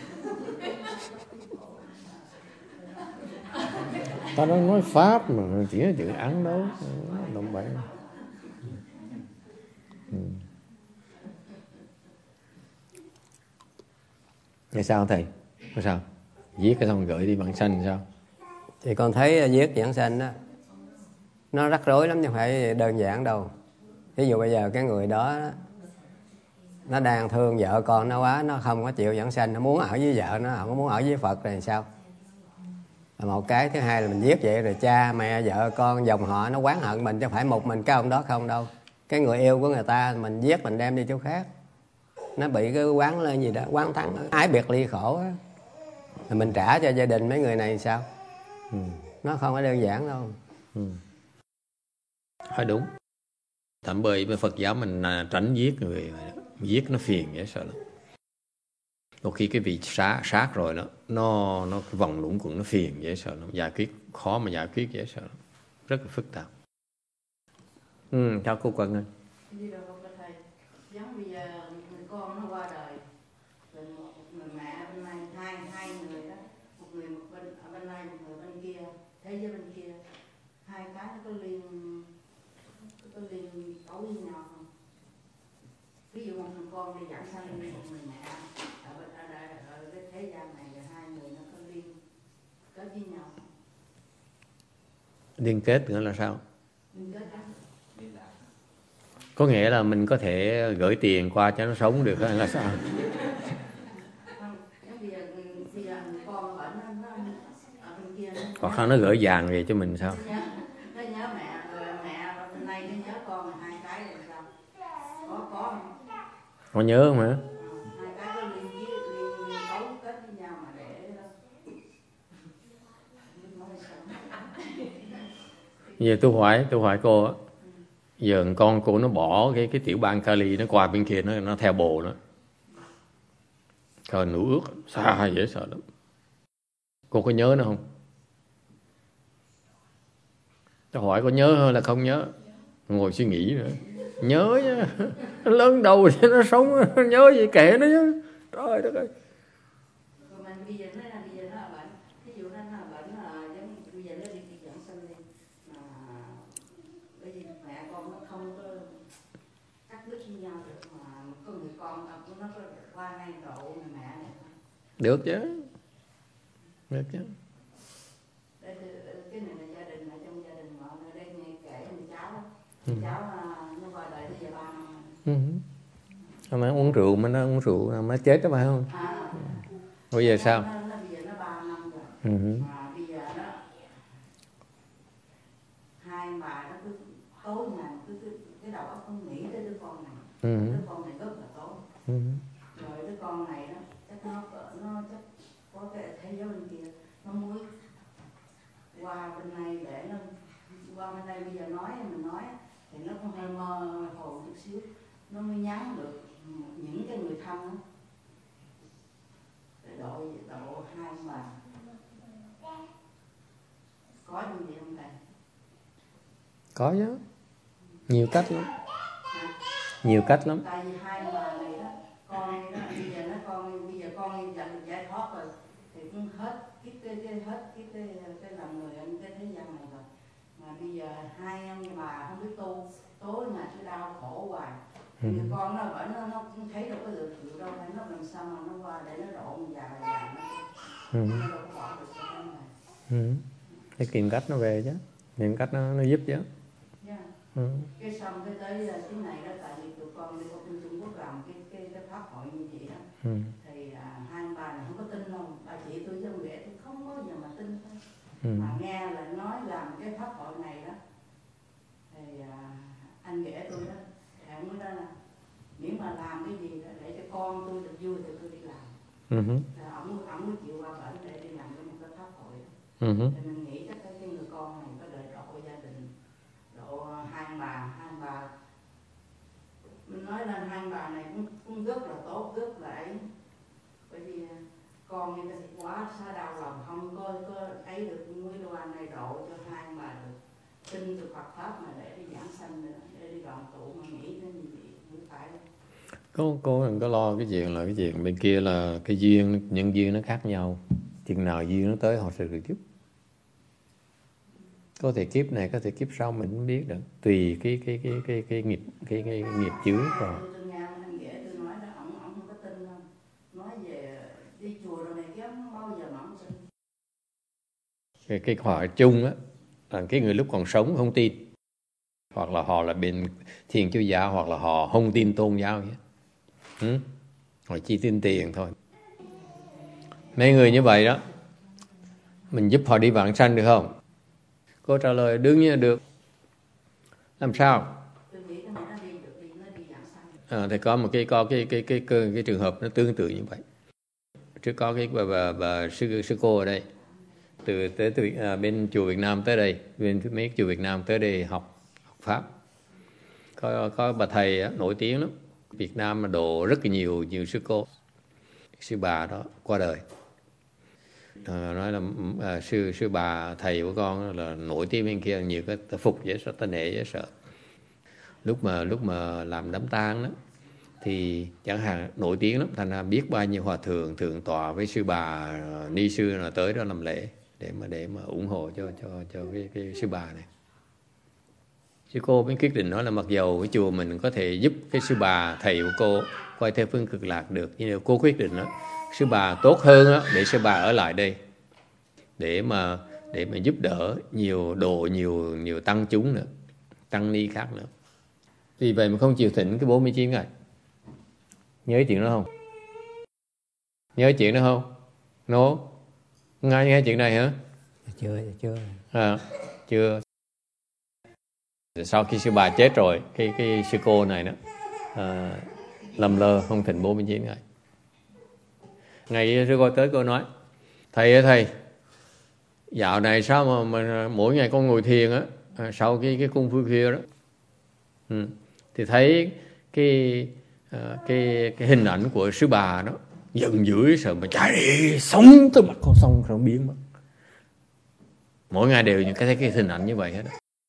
Ta đang nói Pháp mà chỉ nói chuyện Ấn đâu, đồng bạn. Ừ. Vậy sao thầy? Có sao? Viết cái xong gửi đi bằng xanh sao? Thì con thấy viết giảng sanh đó nó rắc rối lắm chứ không phải đơn giản đâu. Ví dụ bây giờ cái người đó nó đang thương vợ con nó quá, nó không có chịu giảng sanh, nó muốn ở với vợ nó, không có muốn ở với Phật rồi sao? Là một cái. Thứ hai là mình viết vậy rồi cha mẹ vợ con dòng họ nó oán hận mình, chứ không phải một mình cái ông đó không đâu. Cái người yêu của người ta mình viết mình đem đi chỗ khác, nó bị cái quán lên gì đó, quán thắng ái biệt ly khổ á, rồi mình trả cho gia đình mấy người này sao? Ừ. Nó không có đơn giản đâu. Ừ. Hỏi đúng. Thậm bởi với Phật giáo mình tránh giết người, giết nó phiền dễ sợ lắm. Đôi khi cái vị sát, sát rồi đó, nó nó cái vòng luẩn quẩn nó phiền dễ sợ lắm, giải quyết khó mà giải quyết dễ sợ lắm, rất là phức tạp. Ừ, chào cô Quận ơi. Đi đâu không có thầy, giống bây giờ người con nó qua đời, rồi một người mẹ bên này, hai hai người đó, một người một bên ở bên này, một người bên kia, thế giới bên kia, hai cái nó có liên có liên cấu với nhau không? ví dụ một thằng con đi giảng sanh đi, một người mẹ ở bên ở, ở, ở cái thế gian này, hai người nó có liên kết với nhau. Liên kết nữa là sao? Liên kết đó. Có nghĩa là mình có thể gửi tiền qua cho nó sống được hay là sao? Hoặc là nó gửi vàng về cho mình sao? Nó nhớ mẹ, mẹ bên này nó nhớ con hai cái rồi sao? Có có không? Có nhớ không hả? Hai cái có liên liên liên cấu kết với nhau mà để Giờ tôi hỏi, tôi hỏi cô á. Giờ con cô nó bỏ cái cái tiểu bang Kali nó qua bên kia, nó nó theo bồ nó. Trời nụ ướt xa dễ sợ lắm. Cô có nhớ nó không? Tôi hỏi có nhớ hơn là không nhớ. Ngồi suy nghĩ nữa. Nhớ chứ. Nó lớn đầu thì nó sống, nó nhớ gì kệ nó chứ. Trời đất ơi. Được chứ. Được chứ. Cái này là gia đình, ở trong gia đình mọi người đây nghe kể với cháu. Ừ. Cháu nó qua đời tới giờ ba năm. Ừ. Mà uống rượu, mà nó uống rượu mà chết đó phải không? À. Bây giờ sao? Nó, nó, bây giờ nó ba năm rồi. Ừ. Mà bây giờ nó hai bà nó cứ tối ngày cứ, cứ cái đầu óc không nghĩ tới đứa con này. Ừ. Đứa con này rất là tốt. Ừ. Rồi đứa con này đó chắc nó nó chắc có cái thế giới bên kia nó muốn qua bên này để nó qua bên đây bây giờ nói mình nói thì nó cũng hơi mơ hồ chút xíu, nó mới nhắn được những cái người thân đó để độ độ hai bà. Có như vậy không thầy? Có chứ, nhiều cách lắm. À, nhiều cách lắm. Tại vì hai bà này đó, con đó, bây giờ nó con bây giờ con dần giải thoát rồi thì cũng hết cái cái, cái hết cái cái cái làm người ở cái thế gian này rồi. Mà bây giờ hai ông bà không biết tu, tối ngày cứ đau khổ hoài. Ừ. Thì con nó vẫn nó, nó cũng thấy đâu có được chịu đâu, phải nó làm sao mà nó qua để nó độ một già già nó. Ừ. Nó đâu có bỏ được sao này. Ừ. Để tìm cách nó về chứ, tìm cách nó nó giúp chứ. Yeah. Ừ. Cái xong cái tới cái này đó, tại vì tụi con đi qua bên Trung Quốc làm cái cái cái pháp hội như vậy đó. Ừ. Thì à, hai ông bà này không có tin đâu, bà chị tôi với ông ghẻ tôi không bao giờ mà tin thôi. Ừ. Mà nghe là nói làm cái pháp hội này đó thì à, anh ghẻ tôi đó thì ông nói đó là nếu mà làm cái gì đó để cho con tôi được vui thì tôi đi làm. Ừ. Thì ổng ổng mới chịu qua bển để đi làm cái một cái pháp hội đó. Ừ. Thì mình nghĩ chắc cái người con này có đời độ gia đình, độ hai bà hai bà mình nói là hai bà này cũng, cũng rất là tốt, rất là ấy, bởi vì con như cái quá xa đau lòng không có có ấy được nguyên đồ ăn này độ cho hai bà được tin từ Phật pháp mà để đi giảng sanh nữa, để đi đoàn tụ mà nghĩ đến gì không phải. Cô cô đừng có lo cái chuyện là cái chuyện bên kia là cái duyên, nhân duyên nó khác nhau, chừng nào duyên nó tới họ sẽ được giúp. Có thể kiếp này, có thể kiếp sau mình không biết được, tùy cái cái cái cái cái nghiệp cái cái nghiệp chướng rồi. Tôi nghe anh ghẻ tôi nói đó, ổng ổng không có tin đâu, nói về đi chùa rồi này chứ không bao giờ mà ổng tin. Cái cái họ chung á là cái người lúc còn sống không tin, hoặc là họ là bên Thiên Chúa giáo, hoặc là họ không tin tôn giáo gì hết. Ừ? Họ chỉ tin tiền thôi. Mấy người như vậy đó, mình giúp họ đi vãng sanh được không? Cô trả lời đương nhiên là được. Làm sao? À, thì có một cái có cái cái cái cái, cái trường hợp nó tương tự như vậy. Trước có cái bà, bà, bà sư sư cô ở đây, từ tới từ à, bên chùa Việt Nam tới đây, bên mấy chùa Việt Nam tới đây học, học pháp. Có có bà thầy á, nổi tiếng lắm, Việt Nam mà độ rất là nhiều nhiều sư cô. Sư bà đó qua đời. À, nói là à, sư sư bà thầy của con là nổi tiếng bên kia, nhiều cái ta phục dễ sợ, ta nể dễ sợ. Lúc mà lúc mà làm đám tang đó thì chẳng hạn nổi tiếng lắm, thành ra biết bao nhiêu hòa thượng thượng tọa với sư bà ni sư là tới đó làm lễ để mà để mà ủng hộ cho cho cho cái cái sư bà này. Sư cô mới quyết định nói là mặc dầu cái chùa mình có thể giúp cái sư bà thầy của cô quay theo phương cực lạc được, nhưng mà cô quyết định đó, sư bà tốt hơn đó, để sư bà ở lại đây để mà để mà giúp đỡ nhiều độ nhiều nhiều tăng chúng nữa, tăng ni khác nữa. Vì vậy mà không chịu thỉnh cái bốn mươi chín ngày. Nhớ chuyện đó không? Nhớ chuyện đó không? Nó nghe nghe chuyện này hả? Chưa, chưa. À, chưa. Sau khi sư bà chết rồi, cái cái sư cô này đó à, lầm lơ không thỉnh bốn mươi chín ngày. Ngày sư cô tới cô nói: thầy ơi thầy, dạo này sao mà, mà mỗi ngày con ngồi thiền á, à, sau cái cái cung phu khuya đó, ừ, thì thấy cái à, cái cái hình ảnh của sư bà đó giận dữ sợ mà chạy đi sống tới mặt con sông rồi biến mất. Mỗi ngày đều những cái thấy cái hình ảnh như vậy hết đó.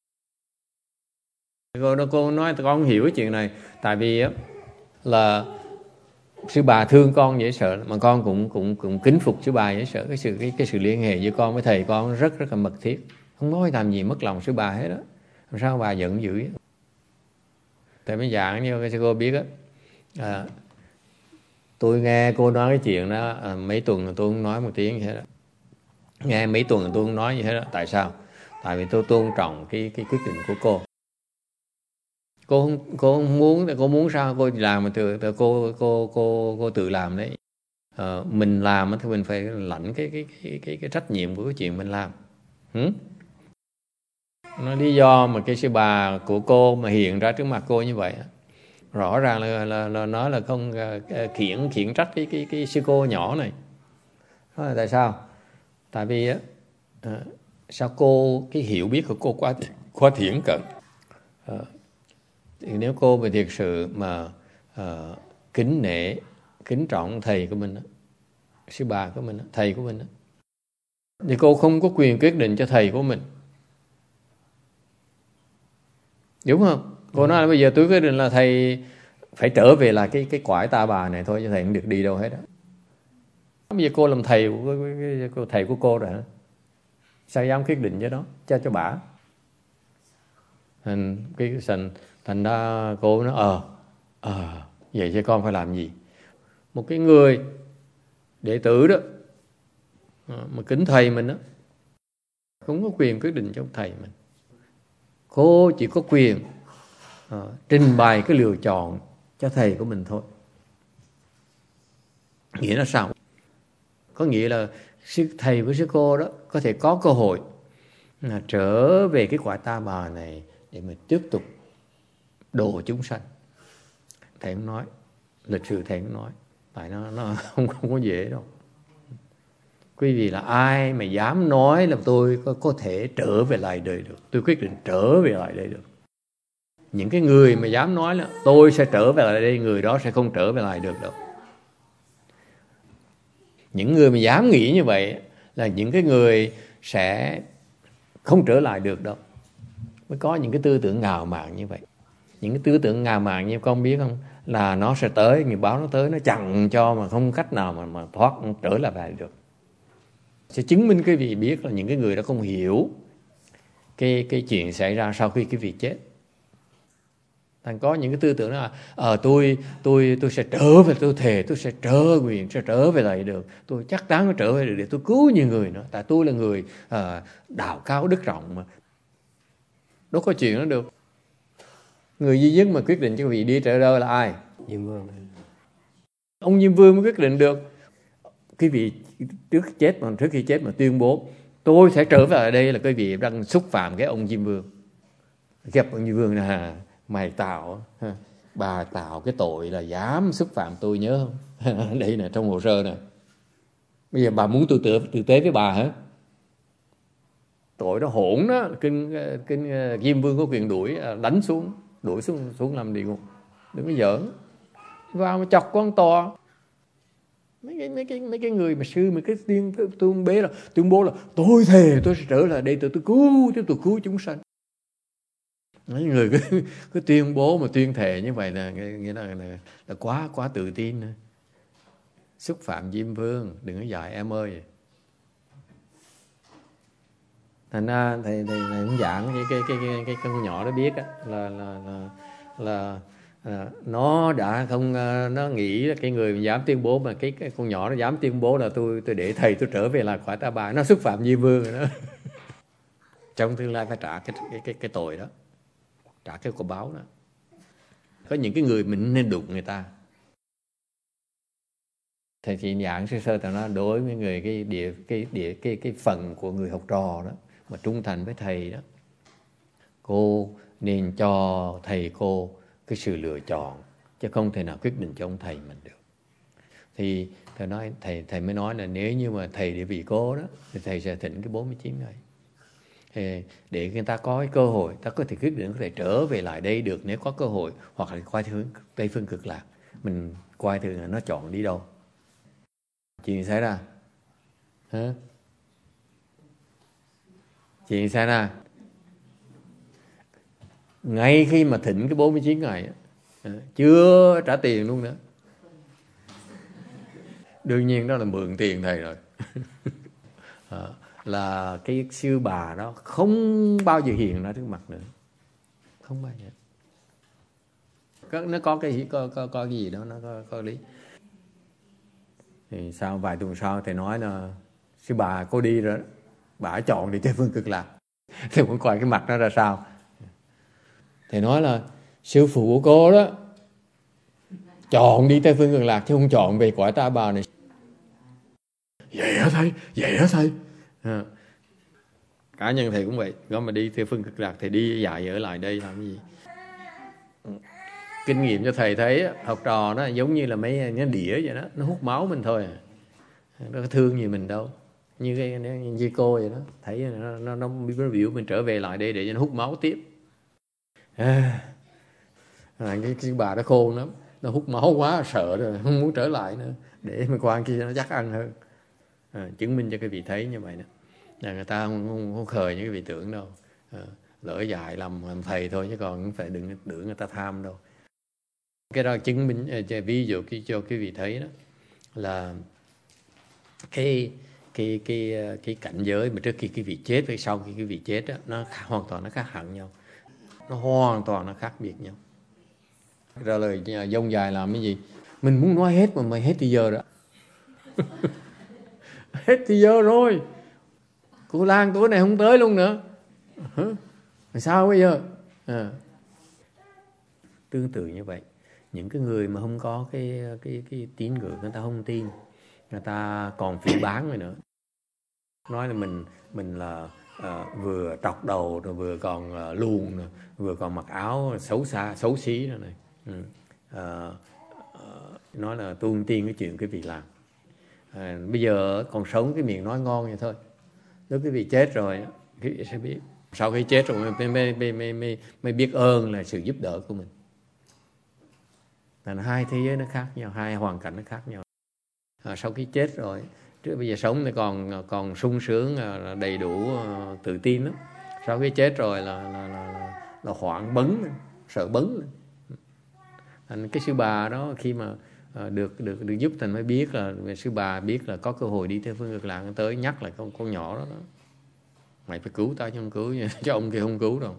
Cô, cô nói con không hiểu cái chuyện này, tại vì á là sư bà thương con dễ sợ, mà con cũng cũng cũng kính phục sư bà dễ sợ. Cái sự cái, cái sự liên hệ giữa con với thầy con rất rất là mật thiết, không nói làm gì mất lòng sư bà hết đó. Làm sao bà giận dữ vậy? Tại mấy dạng như cái sư cô biết á, à, tôi nghe cô nói cái chuyện đó à, mấy tuần tôi không nói một tiếng gì hết đó. Nghe mấy tuần tôi không nói gì hết đó. Tại sao? Tại vì tôi tôn trọng cái cái quyết định của cô. Cô không, cô không muốn, cô muốn sao cô làm mà từ, từ cô cô cô cô tự làm đấy. À, mình làm thì mình phải lãnh cái cái cái cái cái trách nhiệm của cái chuyện mình làm. Ừ? Nó lý do mà cái sư bà của cô mà hiện ra trước mặt cô như vậy, rõ ràng là là, là nói là không uh, khiển khiển trách cái cái cái sư cô nhỏ này. Đó là tại sao? Tại vì á uh, sao cô cái hiểu biết của cô quá quá thiển cận. Uh, thì nếu cô mà thiệt sự mà uh, kính nể, kính trọng thầy của mình đó, sư bà của mình đó, thầy của mình đó, thì cô không có quyền quyết định cho thầy của mình, đúng không? Cô ừ. nói là bây giờ tôi quyết định là thầy phải trở về lại cái cái quải ta bà này thôi, chứ thầy không được đi đâu hết đó. Bây giờ cô làm thầy của cô, thầy của cô rồi hả? Sao dám quyết định cho đó, cho cho bả? Thành cái thành thành ra cô nói ờ ờ vậy chứ con phải làm gì? Một cái người đệ tử đó mà kính thầy mình đó, không có quyền quyết định cho thầy mình. Cô chỉ có quyền uh, trình bày cái lựa chọn cho thầy của mình thôi. Nghĩa là sao? Có nghĩa là sư thầy với sư cô đó có thể có cơ hội là trở về cái quả ta bà này để mà tiếp tục độ chúng sanh. Thầy không nói, lịch sử thầy không nói, tại nó nó không không có dễ đâu. Quý vị là ai mà dám nói là tôi có, có thể trở về lại đời được, tôi quyết định trở về lại đây được. Những cái người mà dám nói là tôi sẽ trở về lại đây, người đó sẽ không trở về lại được đâu. Những người mà dám nghĩ như vậy là những cái người sẽ không trở lại được đâu. Mới có những cái tư tưởng ngạo mạn như vậy. Những cái tư tưởng ngạo mạn như con biết không, là nó sẽ tới, nghiệp báo nó tới, nó chặn cho mà không cách nào mà, mà thoát trở lại lại được. Sẽ chứng minh cái vị biết là những cái người đó không hiểu cái, cái chuyện xảy ra sau khi cái vị chết. Thành có những cái tư tưởng đó là ờ tôi tôi tôi sẽ trở về, tôi thề tôi sẽ trở nguyện sẽ trở về lại được, tôi chắc chắn phải trở về được để tôi cứu nhiều người nữa, tại tôi là người uh, đạo cao đức rộng mà. Đâu có chuyện đó được. Người duy nhất mà quyết định cho vị đi trở đời là ai? Diêm Vương. Ông Diêm Vương mới quyết định được. Cái vị trước chết mà trước khi chết mà tuyên bố tôi sẽ trở về lại đây là cái vị đang xúc phạm cái ông Diêm Vương. Gặp ông Diêm Vương là mày tạo, bà tạo cái tội là dám xúc phạm tôi, nhớ không? Đây nè, trong hồ sơ nè. Bây giờ bà muốn tôi tử, tử tế với bà hả? Tội đó hỗn đó. Kinh, kinh Diêm Vương có quyền đuổi, đánh xuống, đuổi xuống xuống làm địa ngục. Đừng có giỡn. Vào mà chọc con to. Mấy cái, mấy cái, mấy cái người mà sư, mấy cái tuyên, tuyên bế là tuyên bố là tôi thề tôi sẽ trở lại đây, tôi, tôi cứu, tôi, tôi cứu chúng sanh. Mấy người cứ, cứ tuyên bố mà tuyên thệ như vậy là nghĩa là, là, là quá quá tự tin nữa. Xúc phạm Diêm Vương, đừng có dạy em ơi. Thành ra thầy thầy thầy cũng giảng cái cái cái cái cái con nhỏ đó biết á, là là là là à, nó đã không, nó nghĩ là cái người dám tuyên bố, mà cái, cái con nhỏ nó dám tuyên bố là tôi tôi để thầy tôi trở về lại cõi Ta Bà, nó xúc phạm Di Vương rồi đó. Trong tương lai phải trả cái cái cái cái tội đó, trả cái quả báo đó. Có những cái người mình nên đụng người ta. Thầy chỉ giảng sơ sơ tao nói đối với người cái địa cái địa cái cái phần của người học trò đó mà trung thành với thầy đó, cô nên cho thầy cô cái sự lựa chọn, chứ không thể nào quyết định cho ông thầy mình được. Thì thầy nói thầy thầy mới nói là nếu như mà thầy để vì cô đó thì thầy sẽ thỉnh cái bốn mươi chín ngày để người ta có cái cơ hội, ta có thể quyết định có thể trở về lại đây được nếu có cơ hội, hoặc là quay hướng Tây Phương Cực Lạc. Mình quay thường là nó chọn đi đâu. Chuyện xảy ra hả? Chuyện xảy ra ngay khi mà thỉnh cái bốn mươi chín ngày chưa trả tiền luôn nữa. Đương nhiên đó là mượn tiền thầy rồi. à, là cái sư bà đó không bao giờ hiện ra trước mặt nữa, không bao giờ. Có, nó có cái có, có, có cái gì đó nó có, có lý. Thì sau vài tuần sau thầy nói là sư bà cô đi rồi đó, bà chọn đi Tây Phương Cực Lạc. Thì muốn coi cái mặt nó ra sao. Thầy nói là sư phụ của cô đó chọn đi Tây Phương Cực Lạc chứ không chọn về cõi Ta Bà này. Vậy hả thầy? Vậy hả thầy? À, cá nhân thầy cũng vậy. Nếu mà đi Tây Phương Cực Lạc thì đi dạy ở lại đây làm gì? Kinh nghiệm cho thầy thấy học trò nó giống như là mấy cái đĩa vậy đó, nó hút máu mình thôi à. Nó có thương gì mình đâu. Như cái như cô vậy đó, thấy nó nó nó biểu mình trở về lại đây để cho nó hút máu tiếp. À, cái, cái bà đó khôn lắm, nó hút máu quá sợ rồi, không muốn trở lại nữa, để mà quan kia nó chắc ăn hơn. À, chứng minh cho cái vị thấy như vậy đó. Là người ta không, không, không khờ những cái vị tưởng đâu. À, lỡ dạy làm, làm thầy thôi chứ còn không phải đừng tưởng người ta tham đâu. Cái đó chứng minh, ví dụ cho cái vị thấy đó là cái cái cái cái cảnh giới mà trước khi cái vị chết với sau khi cái vị chết đó, nó hoàn toàn nó khác hẳn nhau, nó hoàn toàn nó khác biệt nhau. Ra lời dông dài làm cái gì? Mình muốn nói hết mà mày hết thì giờ đó. Hết thì giờ rồi. Cô Lan tối này không tới luôn nữa. Hả? Mà sao bây giờ? À. Tương tự như vậy, những cái người mà không có cái cái cái tín ngưỡng, người ta không tin, người ta còn phỉ báng rồi nữa. Nói là mình mình là à, vừa trọc đầu rồi vừa còn à, luồn rồi, vừa còn mặc áo xấu xa xấu xí rồi này. Ừ. À, à, nói là tôi không tin cái chuyện cái vị làm. À, bây giờ còn sống cái miệng nói ngon vậy thôi. Nếu cái vị chết rồi cái vị sẽ biết. Sau khi chết rồi mới mới mới mới, mới, mới biết ơn là sự giúp đỡ của mình. Là hai thế giới nó khác nhau, hai hoàn cảnh nó khác nhau. À, sau khi chết rồi, trước bây giờ sống thì còn còn sung sướng, đầy đủ tự tin lắm. Sau khi chết rồi là là là là, là hoảng bấn, sợ bấn. Thành cái sư bà đó khi mà được được được giúp thành mới biết là sư bà biết là có cơ hội đi Tây Phương Cực Lạc, tới nhắc lại con con nhỏ đó, đó. Mày phải cứu tao chứ không cứu nha, chứ ông kia không cứu đâu.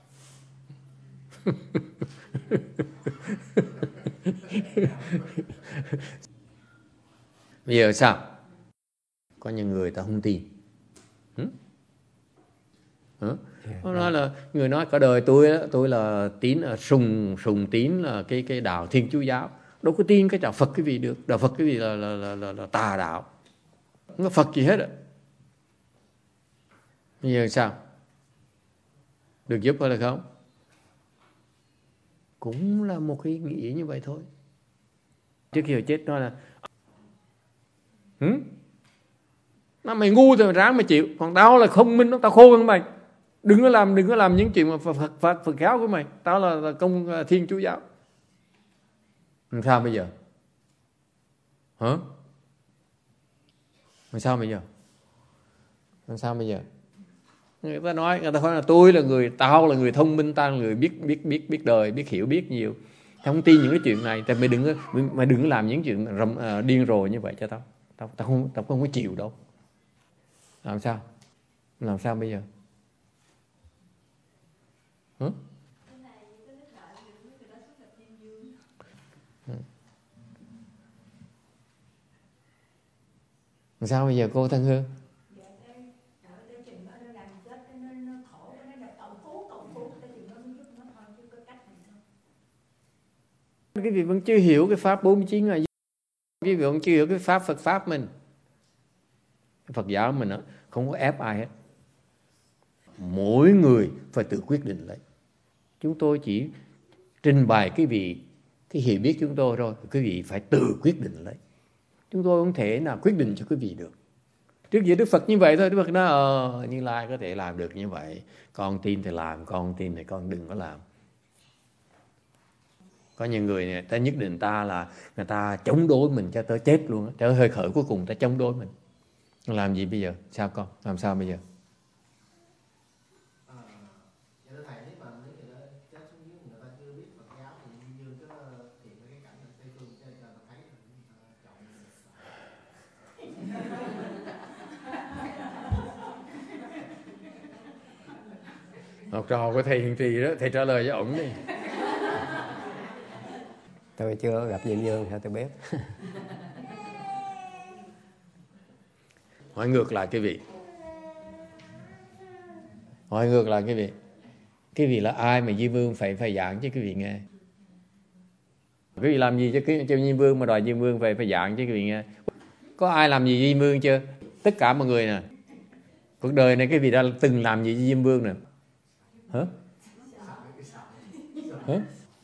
Bây giờ sao? Có những người ta không tin. Hử? Hử? Nó nói là người nói cả đời tôi tôi là tín là sùng sùng tín là cái cái đạo Thiên Chúa giáo, đâu có tin cái đạo Phật cái gì được, đạo Phật cái gì là là là, là, là tà đạo, không có Phật gì hết ạ. Bây giờ sao? Được giúp hay là không? Cũng là một cái nghĩ như vậy thôi. Trước khi chết nói là hử? Nó mày ngu thì mày ráng mày chịu, còn tao là không minh, tao khôn hơn mày. Đừng có làm đừng có làm những chuyện mà Phật Phật, Phật, Phật giáo của mày. Tao là, là công Thiên Chúa giáo. Làm sao bây giờ? Hả? Làm sao bây giờ? Làm sao bây giờ? Người ta nói, người ta nói là tôi là người, tao là người thông minh, tao là người biết biết biết biết đời, biết hiểu biết nhiều. Tao không tin những cái chuyện này, tại mày đừng có mày đừng có làm những chuyện rầm, uh, điên rồ như vậy cho tao. Tao tao không tao không có chịu đâu. Làm sao? Làm sao bây giờ? Hả? Sao bây giờ cô Thân Hương? Quý vị vẫn chưa hiểu cái pháp bốn mươi chín ngày. Quý vị vẫn chưa hiểu cái pháp Phật pháp mình. Cái Phật giáo mình đó, không có ép ai hết. Mỗi người phải tự quyết định lấy. Chúng tôi chỉ trình bày cái vị cái hiểu biết chúng tôi rồi, quý vị phải tự quyết định lấy. Chúng tôi không thể nào quyết định cho quý vị được. Trước giờ Đức Phật như vậy thôi, Đức Phật nói ờ, Như Lai có thể làm được như vậy, con tin thì làm, con tin thì con đừng có làm. Có những người này, ta nhất định ta là người ta chống đối mình cho tới chết luôn, tới hơi khởi cuối cùng ta chống đối mình. Làm gì bây giờ? Sao con? Làm sao bây giờ? Học trò của thầy Hiền Trì đó, thầy trả lời với ổng đi. Tôi chưa gặp Diêm Vương sao tôi biết. Hỏi ngược lại cái vị. Hỏi ngược lại cái vị. Cái vị là ai mà Diêm Vương phải phải giảng cho cái vị nghe? Cái vị làm gì cho cái cho Diêm Vương mà đòi Diêm Vương phải phải giảng cho cái vị nghe? Có ai làm gì Diêm Vương chưa? Tất cả mọi người nè. Cuộc đời này cái vị đã từng làm gì với Diêm Vương nè? Hả? Hả?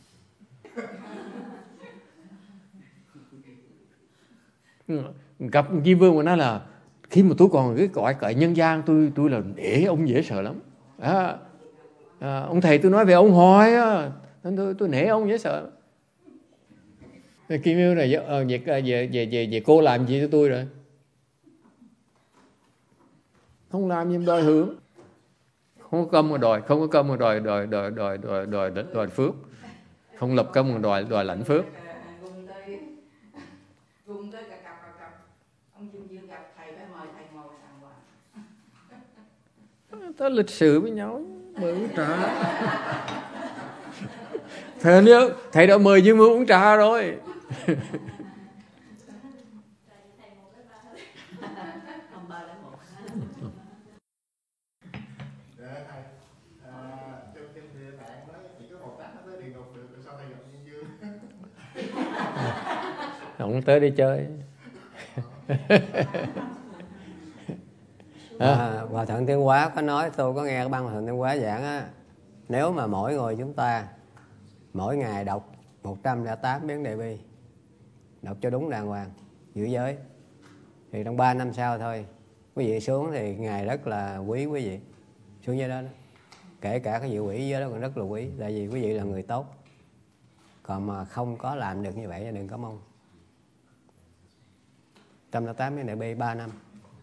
Gặp Diêm Vương mà nói là khi mà tôi còn cái cõi cõi nhân gian, tôi tôi là để ông dễ sợ lắm. À, à, ông thầy tôi nói về ông Hoài á, tôi tôi nể ông dễ sợ. Kim Yêu này về, về về về về cô làm gì cho tôi rồi? Không làm gì em đòi hưởng. Không có công mà đòi, không có công mà đòi đòi đòi đòi đòi đòi đòi, đòi phước. Không lập công mà đòi đòi lãnh phước. Ta lịch sự với nhau mời uống trà. Thầy nếu thầy đã mời Diêm Vương uống trà rồi. Ông tới đi chơi. À, Hòa Thượng Thiên Hóa có nói, tôi có nghe cái băng Hòa Thượng Thiên Hóa giảng á, nếu mà mỗi người chúng ta mỗi ngày đọc một trăm lẻ tám biến Đại Bi, đọc cho đúng đàng hoàng, giữ giới, thì trong ba năm sau thôi quý vị xuống thì Ngài rất là quý quý vị xuống dưới đó, đó. Kể cả cái vị quỷ dưới đó còn rất là quý, tại vì quý vị là người tốt. Còn mà không có làm được như vậy thì đừng có mong. Một trăm lẻ tám biến Đại Bi ba năm.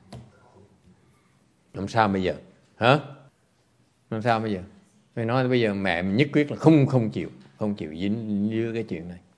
Làm sao bây giờ? Hả? Làm sao bây giờ? Tôi nói bây giờ mẹ mình nhất quyết là không không chịu, không chịu dính với cái chuyện này.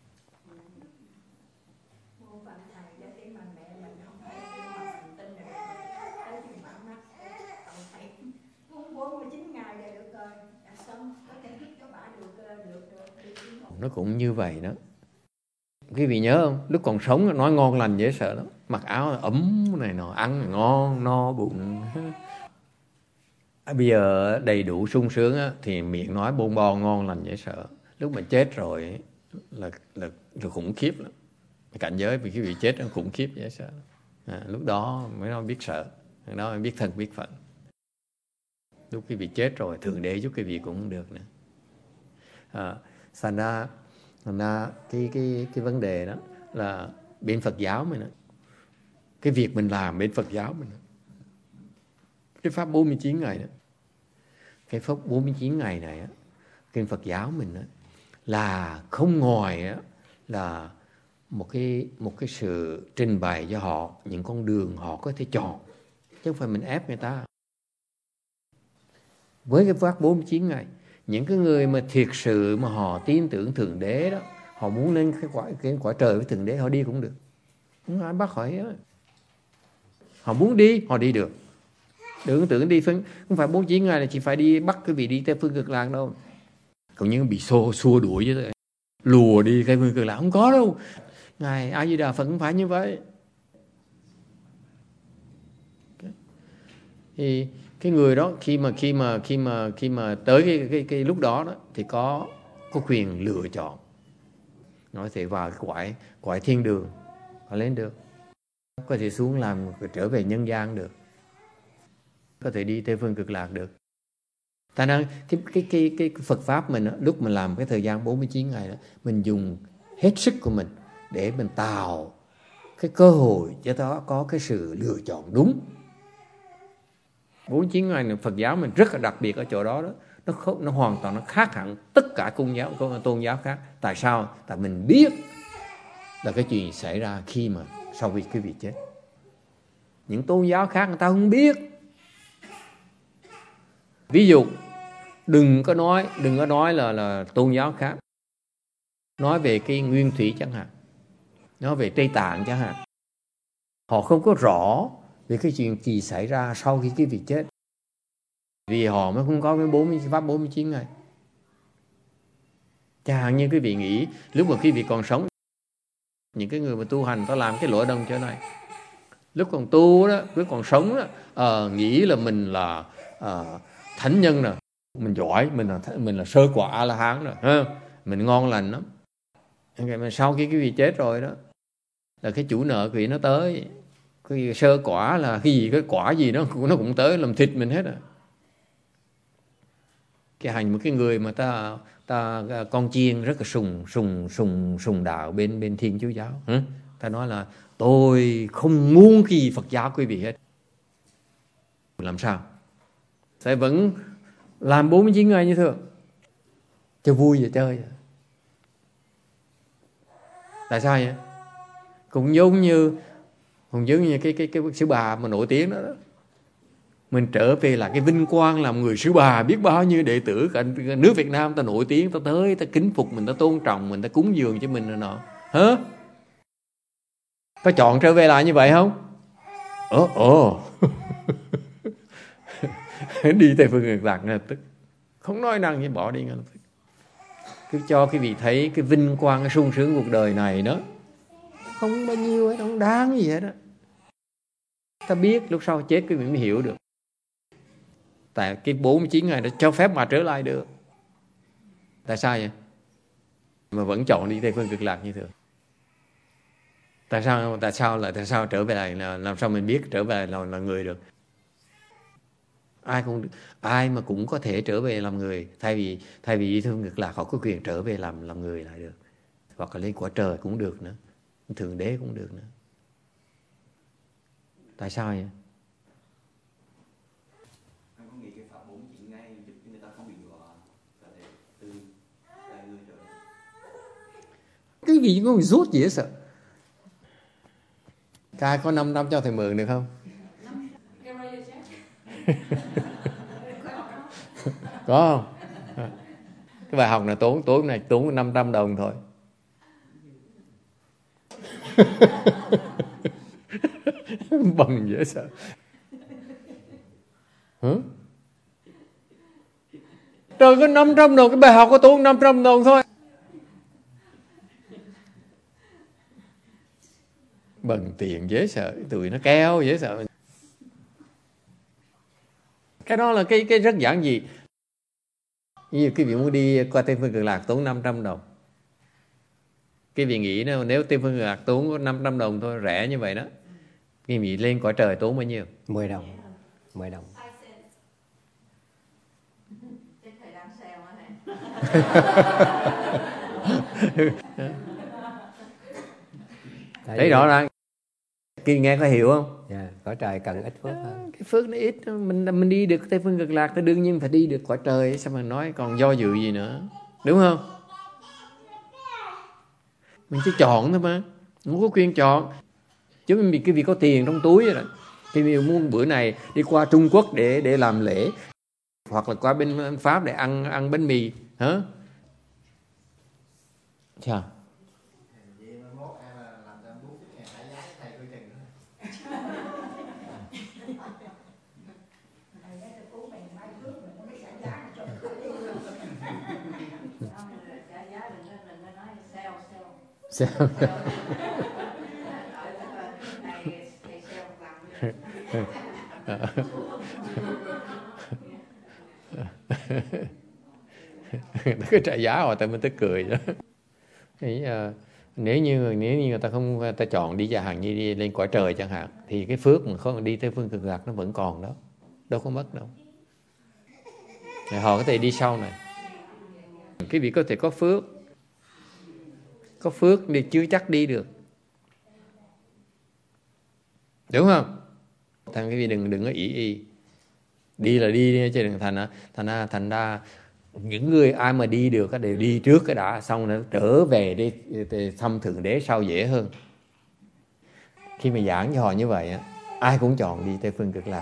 Nó cũng như vậy đó. Quý vị nhớ không? Lúc còn sống nói ngon lành dễ sợ lắm. Mặc áo ấm này nọ, ăn ngon, no bụng. Bây giờ đầy đủ sung sướng á, thì miệng nói bon bon ngon lành dễ sợ. Lúc mà chết rồi là, là, là khủng khiếp lắm. Cảnh giới vì cái vị chết nó khủng khiếp dễ sợ. À, lúc đó mới nói biết sợ, lúc đó mới biết thân biết phận. Lúc cái vị chết rồi Thượng Đế giúp cái vị cũng không được nữa. À, thành ra, thành ra cái, cái, cái vấn đề đó là bên Phật giáo mình đó, cái việc mình làm bên Phật giáo mình đó, cái pháp bốn mươi chín ngày đó, cái pháp bốn mươi chín ngày này á, trên Phật giáo mình á, là không ngoài á, là một cái, một cái sự trình bày cho họ những con đường họ có thể chọn, chứ không phải mình ép người ta. Với cái pháp bốn mươi chín ngày, những cái người mà thiệt sự mà họ tin tưởng Thượng Đế đó, họ muốn lên cái quả, cái quả trời với Thượng Đế, họ đi cũng được, không ai bắt họ hết. Họ muốn đi, họ đi được. Đừng tưởng đi phân, không phải bốn mươi chín ngày là chỉ phải đi bắt cái vị đi theo phương cực lạc đâu. Còn những bị xô, xua đuổi chứ, lùa đi Tây Phương Cực Lạc, không có đâu. Ngài A Di Đà Phật không phải như vậy. Thì cái người đó khi mà khi mà khi mà khi mà tới cái cái, cái lúc đó đó thì có có quyền lựa chọn. Nói thể vào cái quải quải thiên đường, họ lên được, có thể xuống làm trở về nhân gian được, có thể đi Tây Phương Cực Lạc được. Ta nói cái cái cái cái Phật pháp mình đó, lúc mình làm cái thời gian bốn mươi chín ngày đó, mình dùng hết sức của mình để mình tạo cái cơ hội cho nó có cái sự lựa chọn đúng. bốn mươi chín ngày này, Phật giáo mình rất là đặc biệt ở chỗ đó đó. Nó không, nó hoàn toàn nó khác hẳn tất cả tôn giáo tôn giáo khác. Tại sao? Tại mình biết là cái chuyện xảy ra khi mà sau khi cái vị chết. Những tôn giáo khác người ta không biết. Ví dụ đừng có nói đừng có nói là là tôn giáo khác, nói về cái nguyên thủy chẳng hạn, nói về Tây Tạng chẳng hạn, họ không có rõ về cái chuyện gì xảy ra sau khi cái vị chết, vì họ mới không có cái bốn mươi pháp bốn mươi chín ngày. Chẳng hạn như quý vị nghĩ lúc mà quý vị còn sống, những cái người mà tu hành ta làm cái lỗ đông chỗ này, lúc còn tu đó, lúc còn sống đó, à, nghĩ là mình là à, thánh nhân rồi, mình giỏi, mình là mình là sơ quả A La Hán rồi, ha? Mình ngon lành lắm. Mà sau khi cái vị chết rồi đó, là cái chủ nợ vị nó tới, cái sơ quả là cái gì, cái quả gì đó nó cũng tới làm thịt mình hết à. Cái hành một cái người mà ta ta con chiên rất là sùng sùng sùng sùng đạo bên bên Thiên Chúa giáo, hả? Ta nói là tôi không muốn cái gì Phật giáo quý vị hết. Làm sao? Sẽ vẫn làm bốn mươi chín ngày như thường, cho vui vậy chơi. Tại sao vậy? Cũng giống như cũng giống như cái cái cái sư bà mà nổi tiếng đó, đó. Mình trở về là cái vinh quang làm người sư bà, biết bao nhiêu đệ tử cả nước Việt Nam ta nổi tiếng, ta tới, ta kính phục mình, ta tôn trọng mình, ta cúng dường cho mình rồi nọ. Hả? Có chọn trở về lại như vậy không? Ồ, ồ. Đi Tây Phương Cực Lạc ngay lập tức. Không nói năng gì, bỏ đi ngay lập tức. Cứ cho cái vị thấy cái vinh quang, cái sung sướng cuộc đời này đó, không bao nhiêu hết, không đáng gì hết đó. Ta biết lúc sau chết quý vị mới hiểu được. Tại cái bốn mươi chín ngày đã cho phép mà trở lại được. Tại sao vậy? Mà vẫn chọn đi Tây Phương Cực Lạc như thường. Tại sao? Tại sao lại tại sao trở về lại là làm sao mình biết trở về là, là người được? Ai cũng ai mà cũng có thể trở về làm người, thay vì thay vì đi Tây Phương Cực Lạc họ có quyền trở về làm làm người lại được, hoặc là lên cõi trời cũng được nữa, thượng đế cũng được nữa. Tại sao vậy? Cái gì cũng rút gì hết sợ. Ai có năm năm cho thầy mượn được không? Có không? Cái bài học này tốn tối này tốn năm trăm đồng thôi. Bằng dễ sợ. Hả? Trời, có năm trăm đồng, cái bài học có tốn năm trăm đồng thôi. Bằng tiền dễ sợ, tụi nó kéo dễ sợ. Cái đó là cái cái rất giản dị. Như quý vị muốn đi qua Tây Phương Cực Lạc tốn năm trăm đồng. Quý vị nghĩ nếu, nếu Tây Phương Cực Lạc tốn có năm trăm đồng thôi, rẻ như vậy đó. Quý vị lên cõi trời tốn bao nhiêu? mười đồng. mười đồng. Thấy rõ ràng. Kỳ nghe có hiểu không? Dạ, yeah, cõi trời cần ít phước hơn. Cái phước nó ít, mình mình đi được Tây Phương Cực Lạc thì đương nhiên phải đi được cõi trời, sao mà nói còn do dự gì nữa, đúng không? Mình chỉ chọn thôi mà, không có quyền chọn. Chứ vì cái việc có tiền trong túi rồi, thì mình muốn bữa này đi qua Trung Quốc để để làm lễ, hoặc là qua bên Pháp để ăn ăn bánh mì, hả? Chà. Xem. Nó cứ trả giá rồi tại mình tới cười đó. Thì, uh, nếu như nếu như người ta không người ta chọn đi chẳng hạn như đi lên cõi trời chẳng hạn, thì cái phước mà không đi tới phương cực lạc nó vẫn còn đó, đâu có mất đâu. Thì họ có thể đi sau này. Cái vị có thể có phước, có phước thì chưa chắc đi được, đúng không? Thành cái vị đừng đừng có ý y đi là đi chứ đừng thành thành ra thành ra những người ai mà đi được đều đi trước cái đã, xong rồi trở về đi thăm thượng đế sau dễ hơn. Khi mà giảng cho họ như vậy á, ai cũng chọn đi tới phương cực lạc.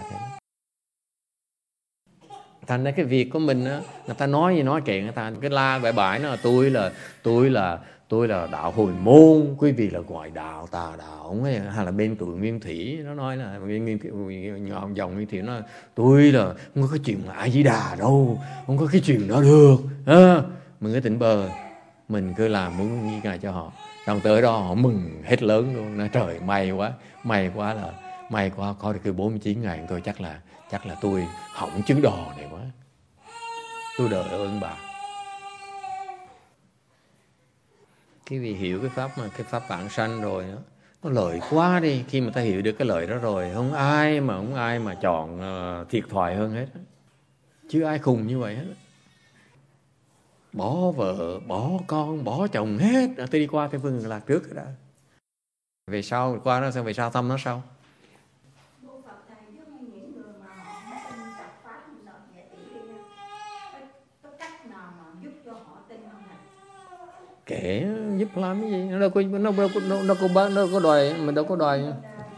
Thành ra cái việc của mình á, người ta nói gì nói kệ người ta, cái la bãi bãi nó là tôi là tôi là tôi là đạo hồi môn, quý vị là ngoại đạo tà đạo ấy, hay là bên tụi Nguyên Thủy nó nói là Nguyên Thủy dòng Nguyên Thủy nó tôi là không có cái chuyện mà A Di Đà đâu, không có cái chuyện đó được à, mình cứ tỉnh bờ, mình cứ làm muốn như ngài cho họ, xong tới đó họ mừng hết lớn luôn, nói trời may quá, may quá là may quá có được cái bốn mươi chín ngày thôi, chắc là chắc là tôi hỏng trứng đò này quá, tôi đợi ơn bà. Cái vị hiểu cái pháp mà cái pháp vãng sanh rồi đó, nó lợi quá đi. Khi mà ta hiểu được cái lợi đó rồi, không ai mà không ai mà chọn uh, thiệt thòi hơn hết, chứ ai khùng như vậy hết. Bỏ vợ, bỏ con, bỏ chồng hết, tôi đi qua Tây Phương Cực Lạc trước đã. Về sau qua nó xong về sau thăm nó sau. Kể giúp làm cái gì, nó đâu có nó đâu có nó đâu có bán, đâu có đòi, mình đâu có đòi.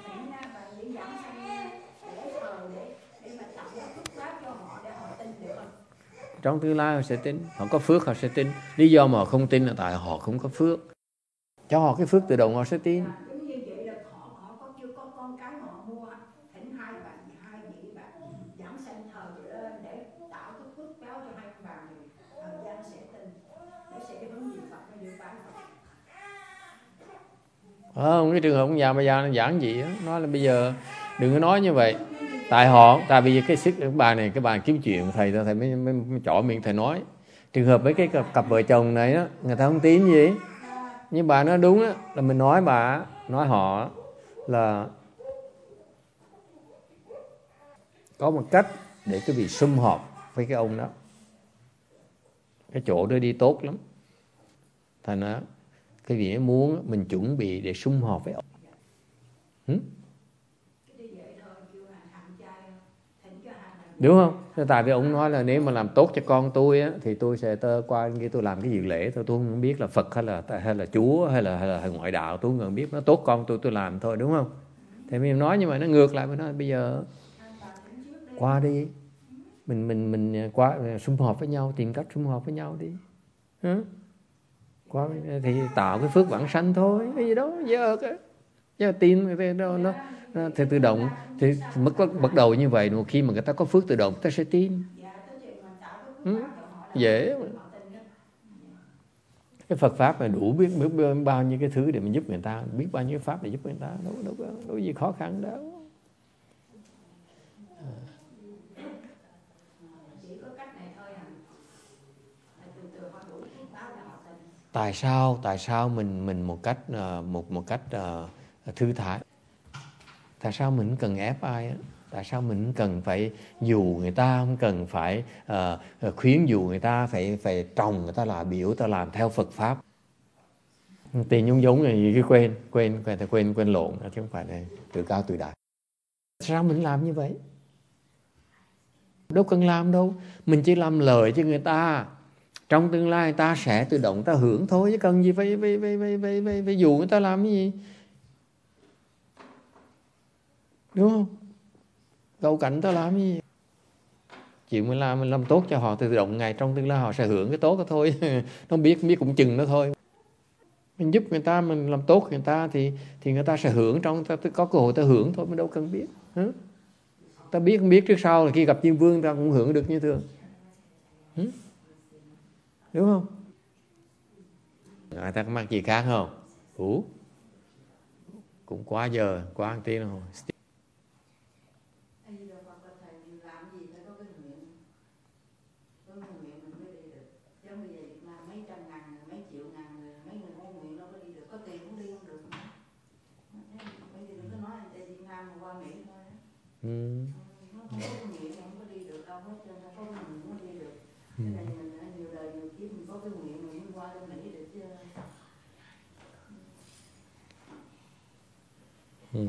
Trong tương lai họ sẽ tin, họ có phước họ sẽ tin. Lý do mà họ không tin là tại họ không có phước. Cho họ cái phước tự động họ sẽ tin. Không, cái trường hợp ông già bà già nó giảng gì đó, nói là bây giờ đừng có nói như vậy. Tại họ, tại vì cái sức cái bà này, cái bà kiếm chuyện thầy thầy mới, mới, mới trỏ miệng thầy nói. Trường hợp với cái cặp, cặp vợ chồng này đó, người ta không tin gì. Nhưng bà nói đúng đó, là mình nói bà, nói họ là có một cách để cái vị sum họp với cái ông đó. Cái chỗ đó đi tốt lắm. Thành ra cái vị muốn mình chuẩn bị để sum họp với ông. Hmm? Đúng không? Tại vì ông nói là nếu mà làm tốt cho con tôi á, thì tôi sẽ tơ qua kia tôi làm cái dự lễ thôi, tôi không biết là Phật hay là hay là Chúa hay là hay là ngoại đạo, tôi không biết, nó tốt con tôi tôi làm thôi, đúng không? Thì mình nói nhưng mà nó ngược lại, mình nói bây giờ qua đi, mình mình mình qua sum họp với nhau, tìm cách sum họp với nhau đi. Hả? Qua thì tạo cái phước vãng sanh thôi, cái gì đó giờ cái giờ tin thì nó nó thì tự động thì bắt bắt đầu như vậy, một khi mà người ta có phước tự động người ta sẽ tin. Ừ, dễ mà. Cái Phật pháp là đủ biết, biết bao nhiêu cái thứ để mình giúp người ta, biết bao nhiêu pháp để giúp người ta, đâu đâu đâu có gì khó khăn đâu. Tại sao tại sao mình mình một cách một một cách uh, thư thái? Tại sao mình cần ép ai á? Tại sao mình cần phải dù người ta, không cần phải uh, khuyến dụ người ta phải phải trồng người ta là biểu ta làm theo Phật pháp. Tiền nhung giống này cứ quên quên quên quên quên lộn, chứ không phải là tự cao tự đại. Sao mình làm như vậy? Đâu cần làm đâu, mình chỉ làm lợi cho người ta. Trong tương lai ta sẽ tự động ta hưởng thôi, chứ cần gì phải phải phải phải phải, phải, phải dụ người ta làm cái gì, đúng không? Cầu cảnh ta làm cái gì, chịu mình làm mình làm tốt cho họ, tự động ngày trong tương lai họ sẽ hưởng cái tốt đó thôi. Nó biết biết cũng chừng đó thôi. Mình giúp người ta, mình làm tốt người ta thì thì người ta sẽ hưởng, trong ta có cơ hội ta hưởng thôi, mình đâu cần biết. Hả? Ta biết không biết trước sau là khi gặp Diêm Vương ta cũng hưởng được như thường. Hả? Đúng không? Người ta có mắc gì khác không? Ủa, cũng quá giờ, quá một tiếng rồi. Ừ. Ừ. Ừ.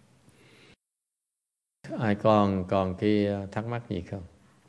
Ai còn còn cái thắc mắc gì không?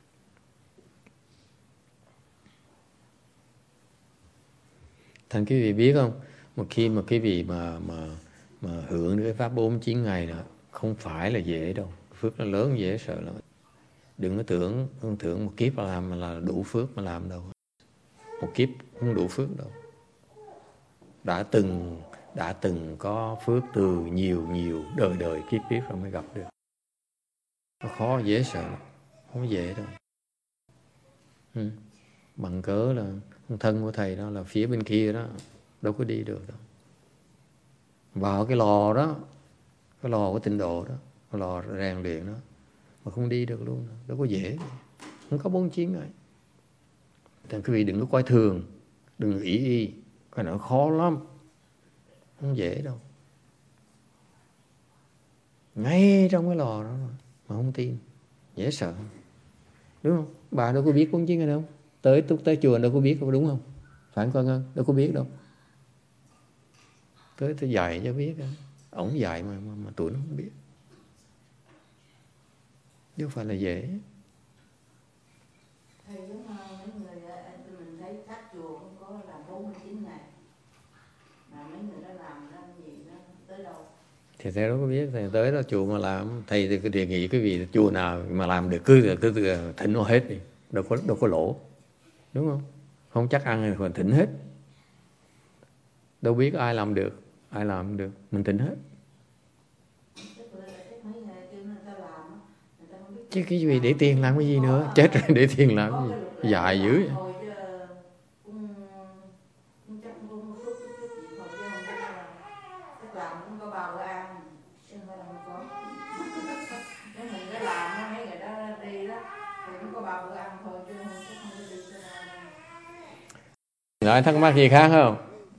Thành quý vị biết không, một khi mà quý vị mà mà mà hưởng được cái pháp bốn mươi chín ngày nữa, không phải là dễ đâu, phước nó lớn dễ sợ lắm. Đừng có tưởng không tưởng một kiếp mà làm mà là đủ phước mà làm đâu, một kiếp không đủ phước đâu. Đã từng đã từng có phước từ nhiều nhiều đời đời kiếp kiếp rồi mới gặp được. Nó khó dễ sợ lắm, không dễ đâu. Ừ. Bằng cớ là thân của thầy đó là phía bên kia đó, đâu có đi được đâu. Vào cái lò đó, cái lò của tịnh độ đó, cái lò rèn luyện đó, mà không đi được luôn, đâu có dễ, không có bốn chín ngày. Thành quý vị đừng có coi thường, đừng ý y, cái nó khó lắm, không dễ đâu. Ngay trong cái lò đó mà không tin, dễ sợ, đúng không? Bà đâu có biết bốn chín ngày đâu, tới túc tới chùa đâu có biết đâu, đúng không? Phải không con Ngân? Đâu có biết đâu. Tới tôi dạy cho biết, ổng dạy mà, mà, mà tụi nó không biết, chứ không phải là dễ. Thầy giống mấy người mình thấy các chùa không có làm bốn mươi chín ngày, mà mấy người đó làm làm gì nó tới đâu? Thì thầy đâu có biết, thầy tới đó chùa mà làm, thầy thì đề nghị cái vị chùa nào mà làm được cứ cứ, cứ thỉnh nó hết đi, đâu có đâu có lỗ, đúng không? Không chắc ăn thì còn thỉnh hết. Đâu biết ai làm được, ai làm được, mình thỉnh hết. Chứ cái gì để tiền làm cái gì nữa, chết rồi để tiền làm cái gì, dài dữ vậy. Nói thắc mắc gì khác không?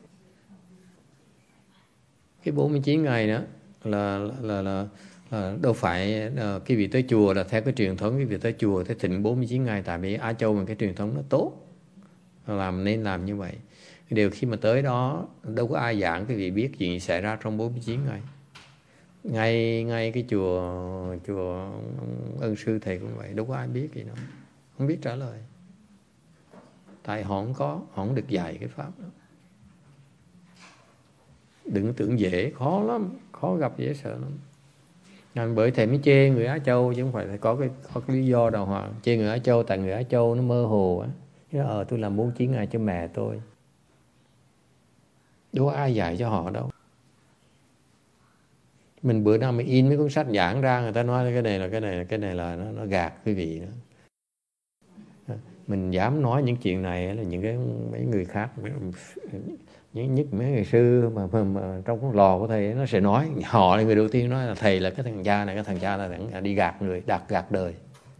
Cái bốn mươi chín ngày đó là là là, là đâu phải là cái vị tới chùa là theo cái truyền thống cái vị tới chùa tới thịnh bốn mươi chín ngày, tại vì Á Châu mà cái truyền thống nó tốt, làm nên làm như vậy. Điều khi mà tới đó đâu có ai giảng cái vị biết gì xảy ra trong bốn mươi chín ngày. Ngay ngay cái chùa chùa Ân Sư thầy cũng vậy, đâu có ai biết gì đâu, không biết trả lời. Tại họ không có, họ không được dạy cái pháp đó. Đừng tưởng dễ, khó lắm, khó gặp dễ sợ lắm. Nên bởi thầy mới chê người Á Châu, chứ không phải là có cái, có cái lý do đàng hoàng. Chê người Á Châu tại người Á Châu nó mơ hồ á. Ờ tôi làm bốn mươi chín ngày cho mẹ tôi. Đâu có ai dạy cho họ đâu. Mình bữa nào mình in mấy cuốn sách giảng ra, người ta nói cái này là cái này là cái này là nó, nó gạt quý vị đó. Mình dám nói những chuyện này là những cái mấy người khác, những nhất mấy người sư mà, mà, mà trong cái lò của thầy nó sẽ nói, họ là người đầu tiên nói là thầy là cái thằng cha này, cái thằng cha là đi gạt người, đặt gạt đời.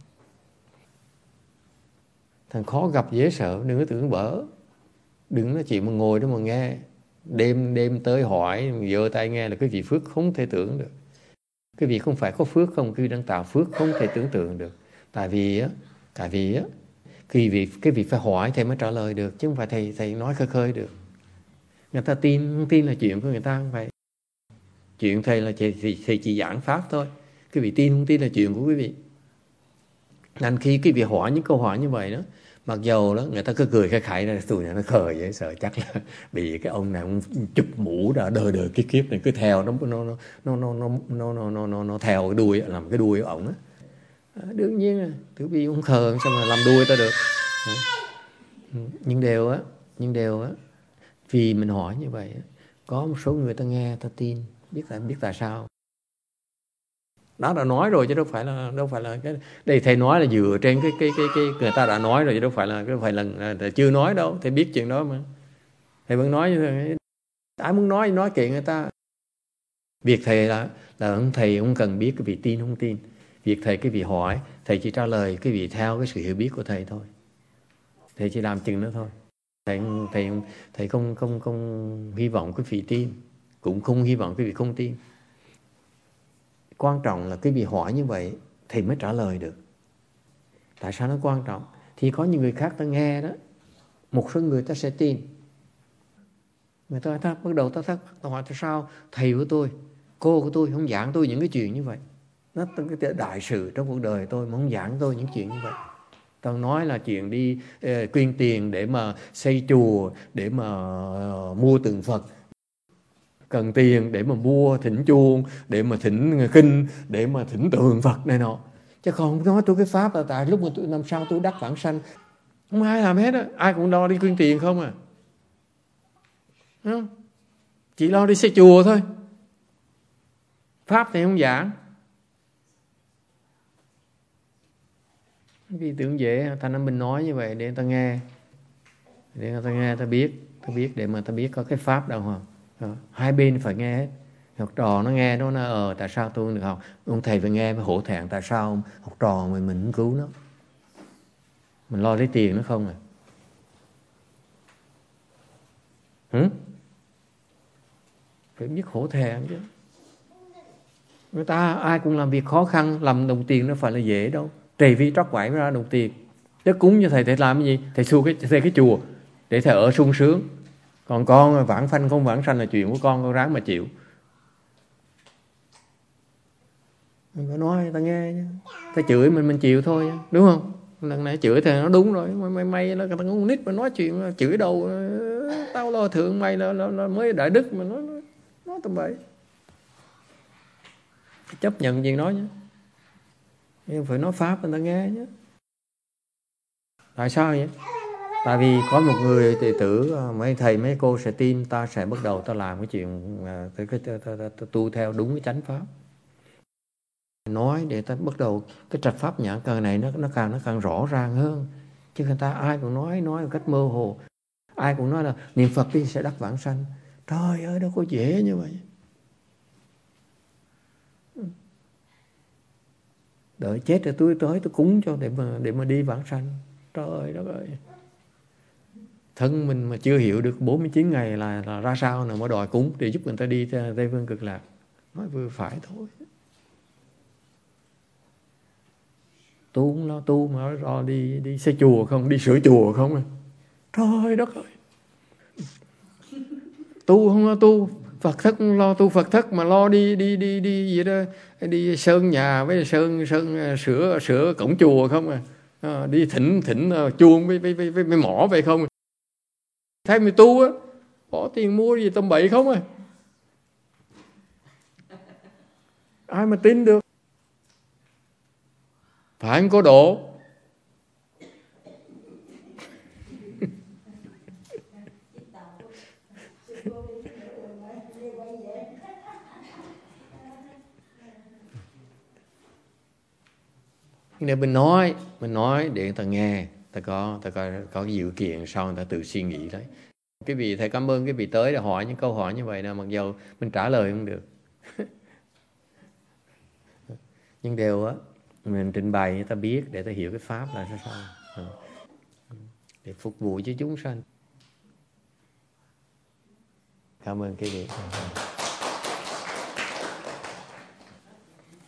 Thằng khó gặp dễ sợ, đừng có tưởng bở, đừng nói chuyện mà ngồi đó mà nghe, đêm đêm tới hỏi giơ tay nghe là cái vị phước không thể tưởng được. Cái vị không phải có phước không, cái vị đang tạo phước không thể tưởng tượng được. Tại vì á, tại vì á, cái vị cái vị phải hỏi thầy mới trả lời được, chứ không phải thầy thầy nói khơi khơi được. Người ta tin không tin là chuyện của người ta, không phải. Chuyện thầy là thầy, thầy, thầy chỉ giảng pháp thôi. Quý vị tin không tin là chuyện của quý vị. Nên khi quý vị hỏi những câu hỏi như vậy đó, mặc dầu đó người ta cứ cười khai khải ra, tụi này nó khờ vậy, sợ chắc là bị cái ông này ông chụp mũ đã đời đời cái kiếp này cứ theo nó nó nó nó nó nó nó nó nó, nó, nó theo cái đuôi, làm cái đuôi của ổng á. Đương nhiên là quý vị không khờ sao mà làm đuôi ta được. Nhưng đều á, nhưng đều á, vì mình hỏi như vậy, có một số người ta nghe, ta tin, biết tại biết tại sao. Đó đã nói rồi chứ đâu phải là đâu phải là cái đây thầy nói là dựa trên cái cái cái cái người ta đã nói rồi chứ đâu phải là cái phải là, là chưa nói đâu, thầy biết chuyện đó mà thầy vẫn nói như thế. Ai muốn nói nói kiện người ta. Việc thầy là là ông thầy không cần biết cái vị tin không tin. Việc thầy cái vị hỏi, thầy chỉ trả lời cái vị theo cái sự hiểu biết của thầy thôi. Thầy chỉ làm chừng đó thôi. Thầy thầy thầy không không không hy vọng cái vị tin, cũng không hy vọng cái vị không tin. Quan trọng là cái vị hỏi như vậy thầy mới trả lời được. Tại sao nó quan trọng? Thì có những người khác ta nghe đó, một số người ta sẽ tin. Người ta thắc bắt đầu ta thắc ta hỏi tại sao thầy của tôi, cô của tôi không giảng tôi những cái chuyện như vậy. Nó cái đại sự trong cuộc đời tôi mà không giảng tôi những chuyện như vậy. Tao nói là chuyện đi uh, quyên tiền để mà xây chùa, để mà uh, mua tượng Phật. Cần tiền để mà mua thỉnh chuông, để mà thỉnh kinh, để mà thỉnh tượng Phật này nọ. Chứ không nói tôi cái pháp là tại lúc mà tôi làm sao tôi đắc vãng sanh. Không ai làm hết á, ai cũng lo đi quyên tiền không à. Không? Chỉ lo đi xây chùa thôi. Pháp thì không giảng. Vì tưởng dễ, thành ra mình nói như vậy để người ta nghe. Để người ta nghe, ta biết, ta biết để mà ta biết có cái pháp đâu hả? Hai bên phải nghe hết. Học trò nó nghe nó nói ờ tại sao tôi không được học. Ông thầy phải nghe phải hổ thẹn tại sao học trò mình mình không cứu nó. Mình lo lấy tiền nó không à. Hử? Phải biết hổ thẹn chứ. Người ta ai cũng làm việc khó khăn, làm đồng tiền nó phải là dễ đâu. Trì vi trót quải mới ra đồng tiền. Chứ cúng cho thầy thầy làm cái gì? Thầy xu cái xây cái chùa để thầy ở sung sướng. Còn con vãng phanh không vãng sanh là chuyện của con, con ráng mà chịu. Mình phải nói người ta nghe chứ. Ta chửi mình mình chịu thôi, đúng không? Lần này chửi thì nó đúng rồi. Mày mày là con nít mà nói chuyện chửi đầu tao lo thượng mày là, là, là mới đại đức mà nói nói tầm bậy. Chấp nhận chuyện nói nhé. Nhưng phải nói pháp người ta nghe nhé. Tại sao vậy? Tại vì có một người đệ tử, mấy thầy mấy cô sẽ tin ta sẽ bắt đầu ta làm cái chuyện ta, ta, ta, ta, ta tu theo đúng cái chánh pháp. Nói để ta bắt đầu cái trạch pháp nhãn càng này nó nó càng nó càng rõ ràng hơn. Chứ người ta ai cũng nói nói một cách mơ hồ. Ai cũng nói là niệm Phật đi sẽ đắc vãng sanh. Trời ơi đâu có dễ như vậy. Đợi chết rồi tôi tới tôi cúng cho để mà để mà đi vãng sanh. Trời đất ơi. Thân mình mà chưa hiểu được bốn mươi chín ngày là, là ra sao nào mà đòi cúng để giúp người ta đi Tây Phương Cực Lạc. Nói vừa phải thôi. Tu cũng lo tu mà lo đi đi xây chùa không, đi sửa chùa không à. Trời đất ơi. Tu không lo tu, Phật thất không lo tu Phật thất mà lo đi đi đi đi gì đó, đi sơn nhà với sơn sơn sửa sửa cổng chùa không à. À đi thỉnh thỉnh uh, chuông với với với với mỏ vậy không. Thay mày tu á, bỏ tiền mua gì tầm bậy không à. Ai mà tin được. Phải không có độ. Nên mình nói, mình nói để người ta nghe, ta có ta có có cái dự kiện sau người ta tự suy nghĩ đấy. Cái vị thầy cảm ơn cái vị tới đã hỏi những câu hỏi như vậy là mặc dù mình trả lời không được. Nhưng đều á mình trình bày người ta biết để ta hiểu cái pháp là sao sao. Để phục vụ cho chúng sanh. Cảm ơn cái vị.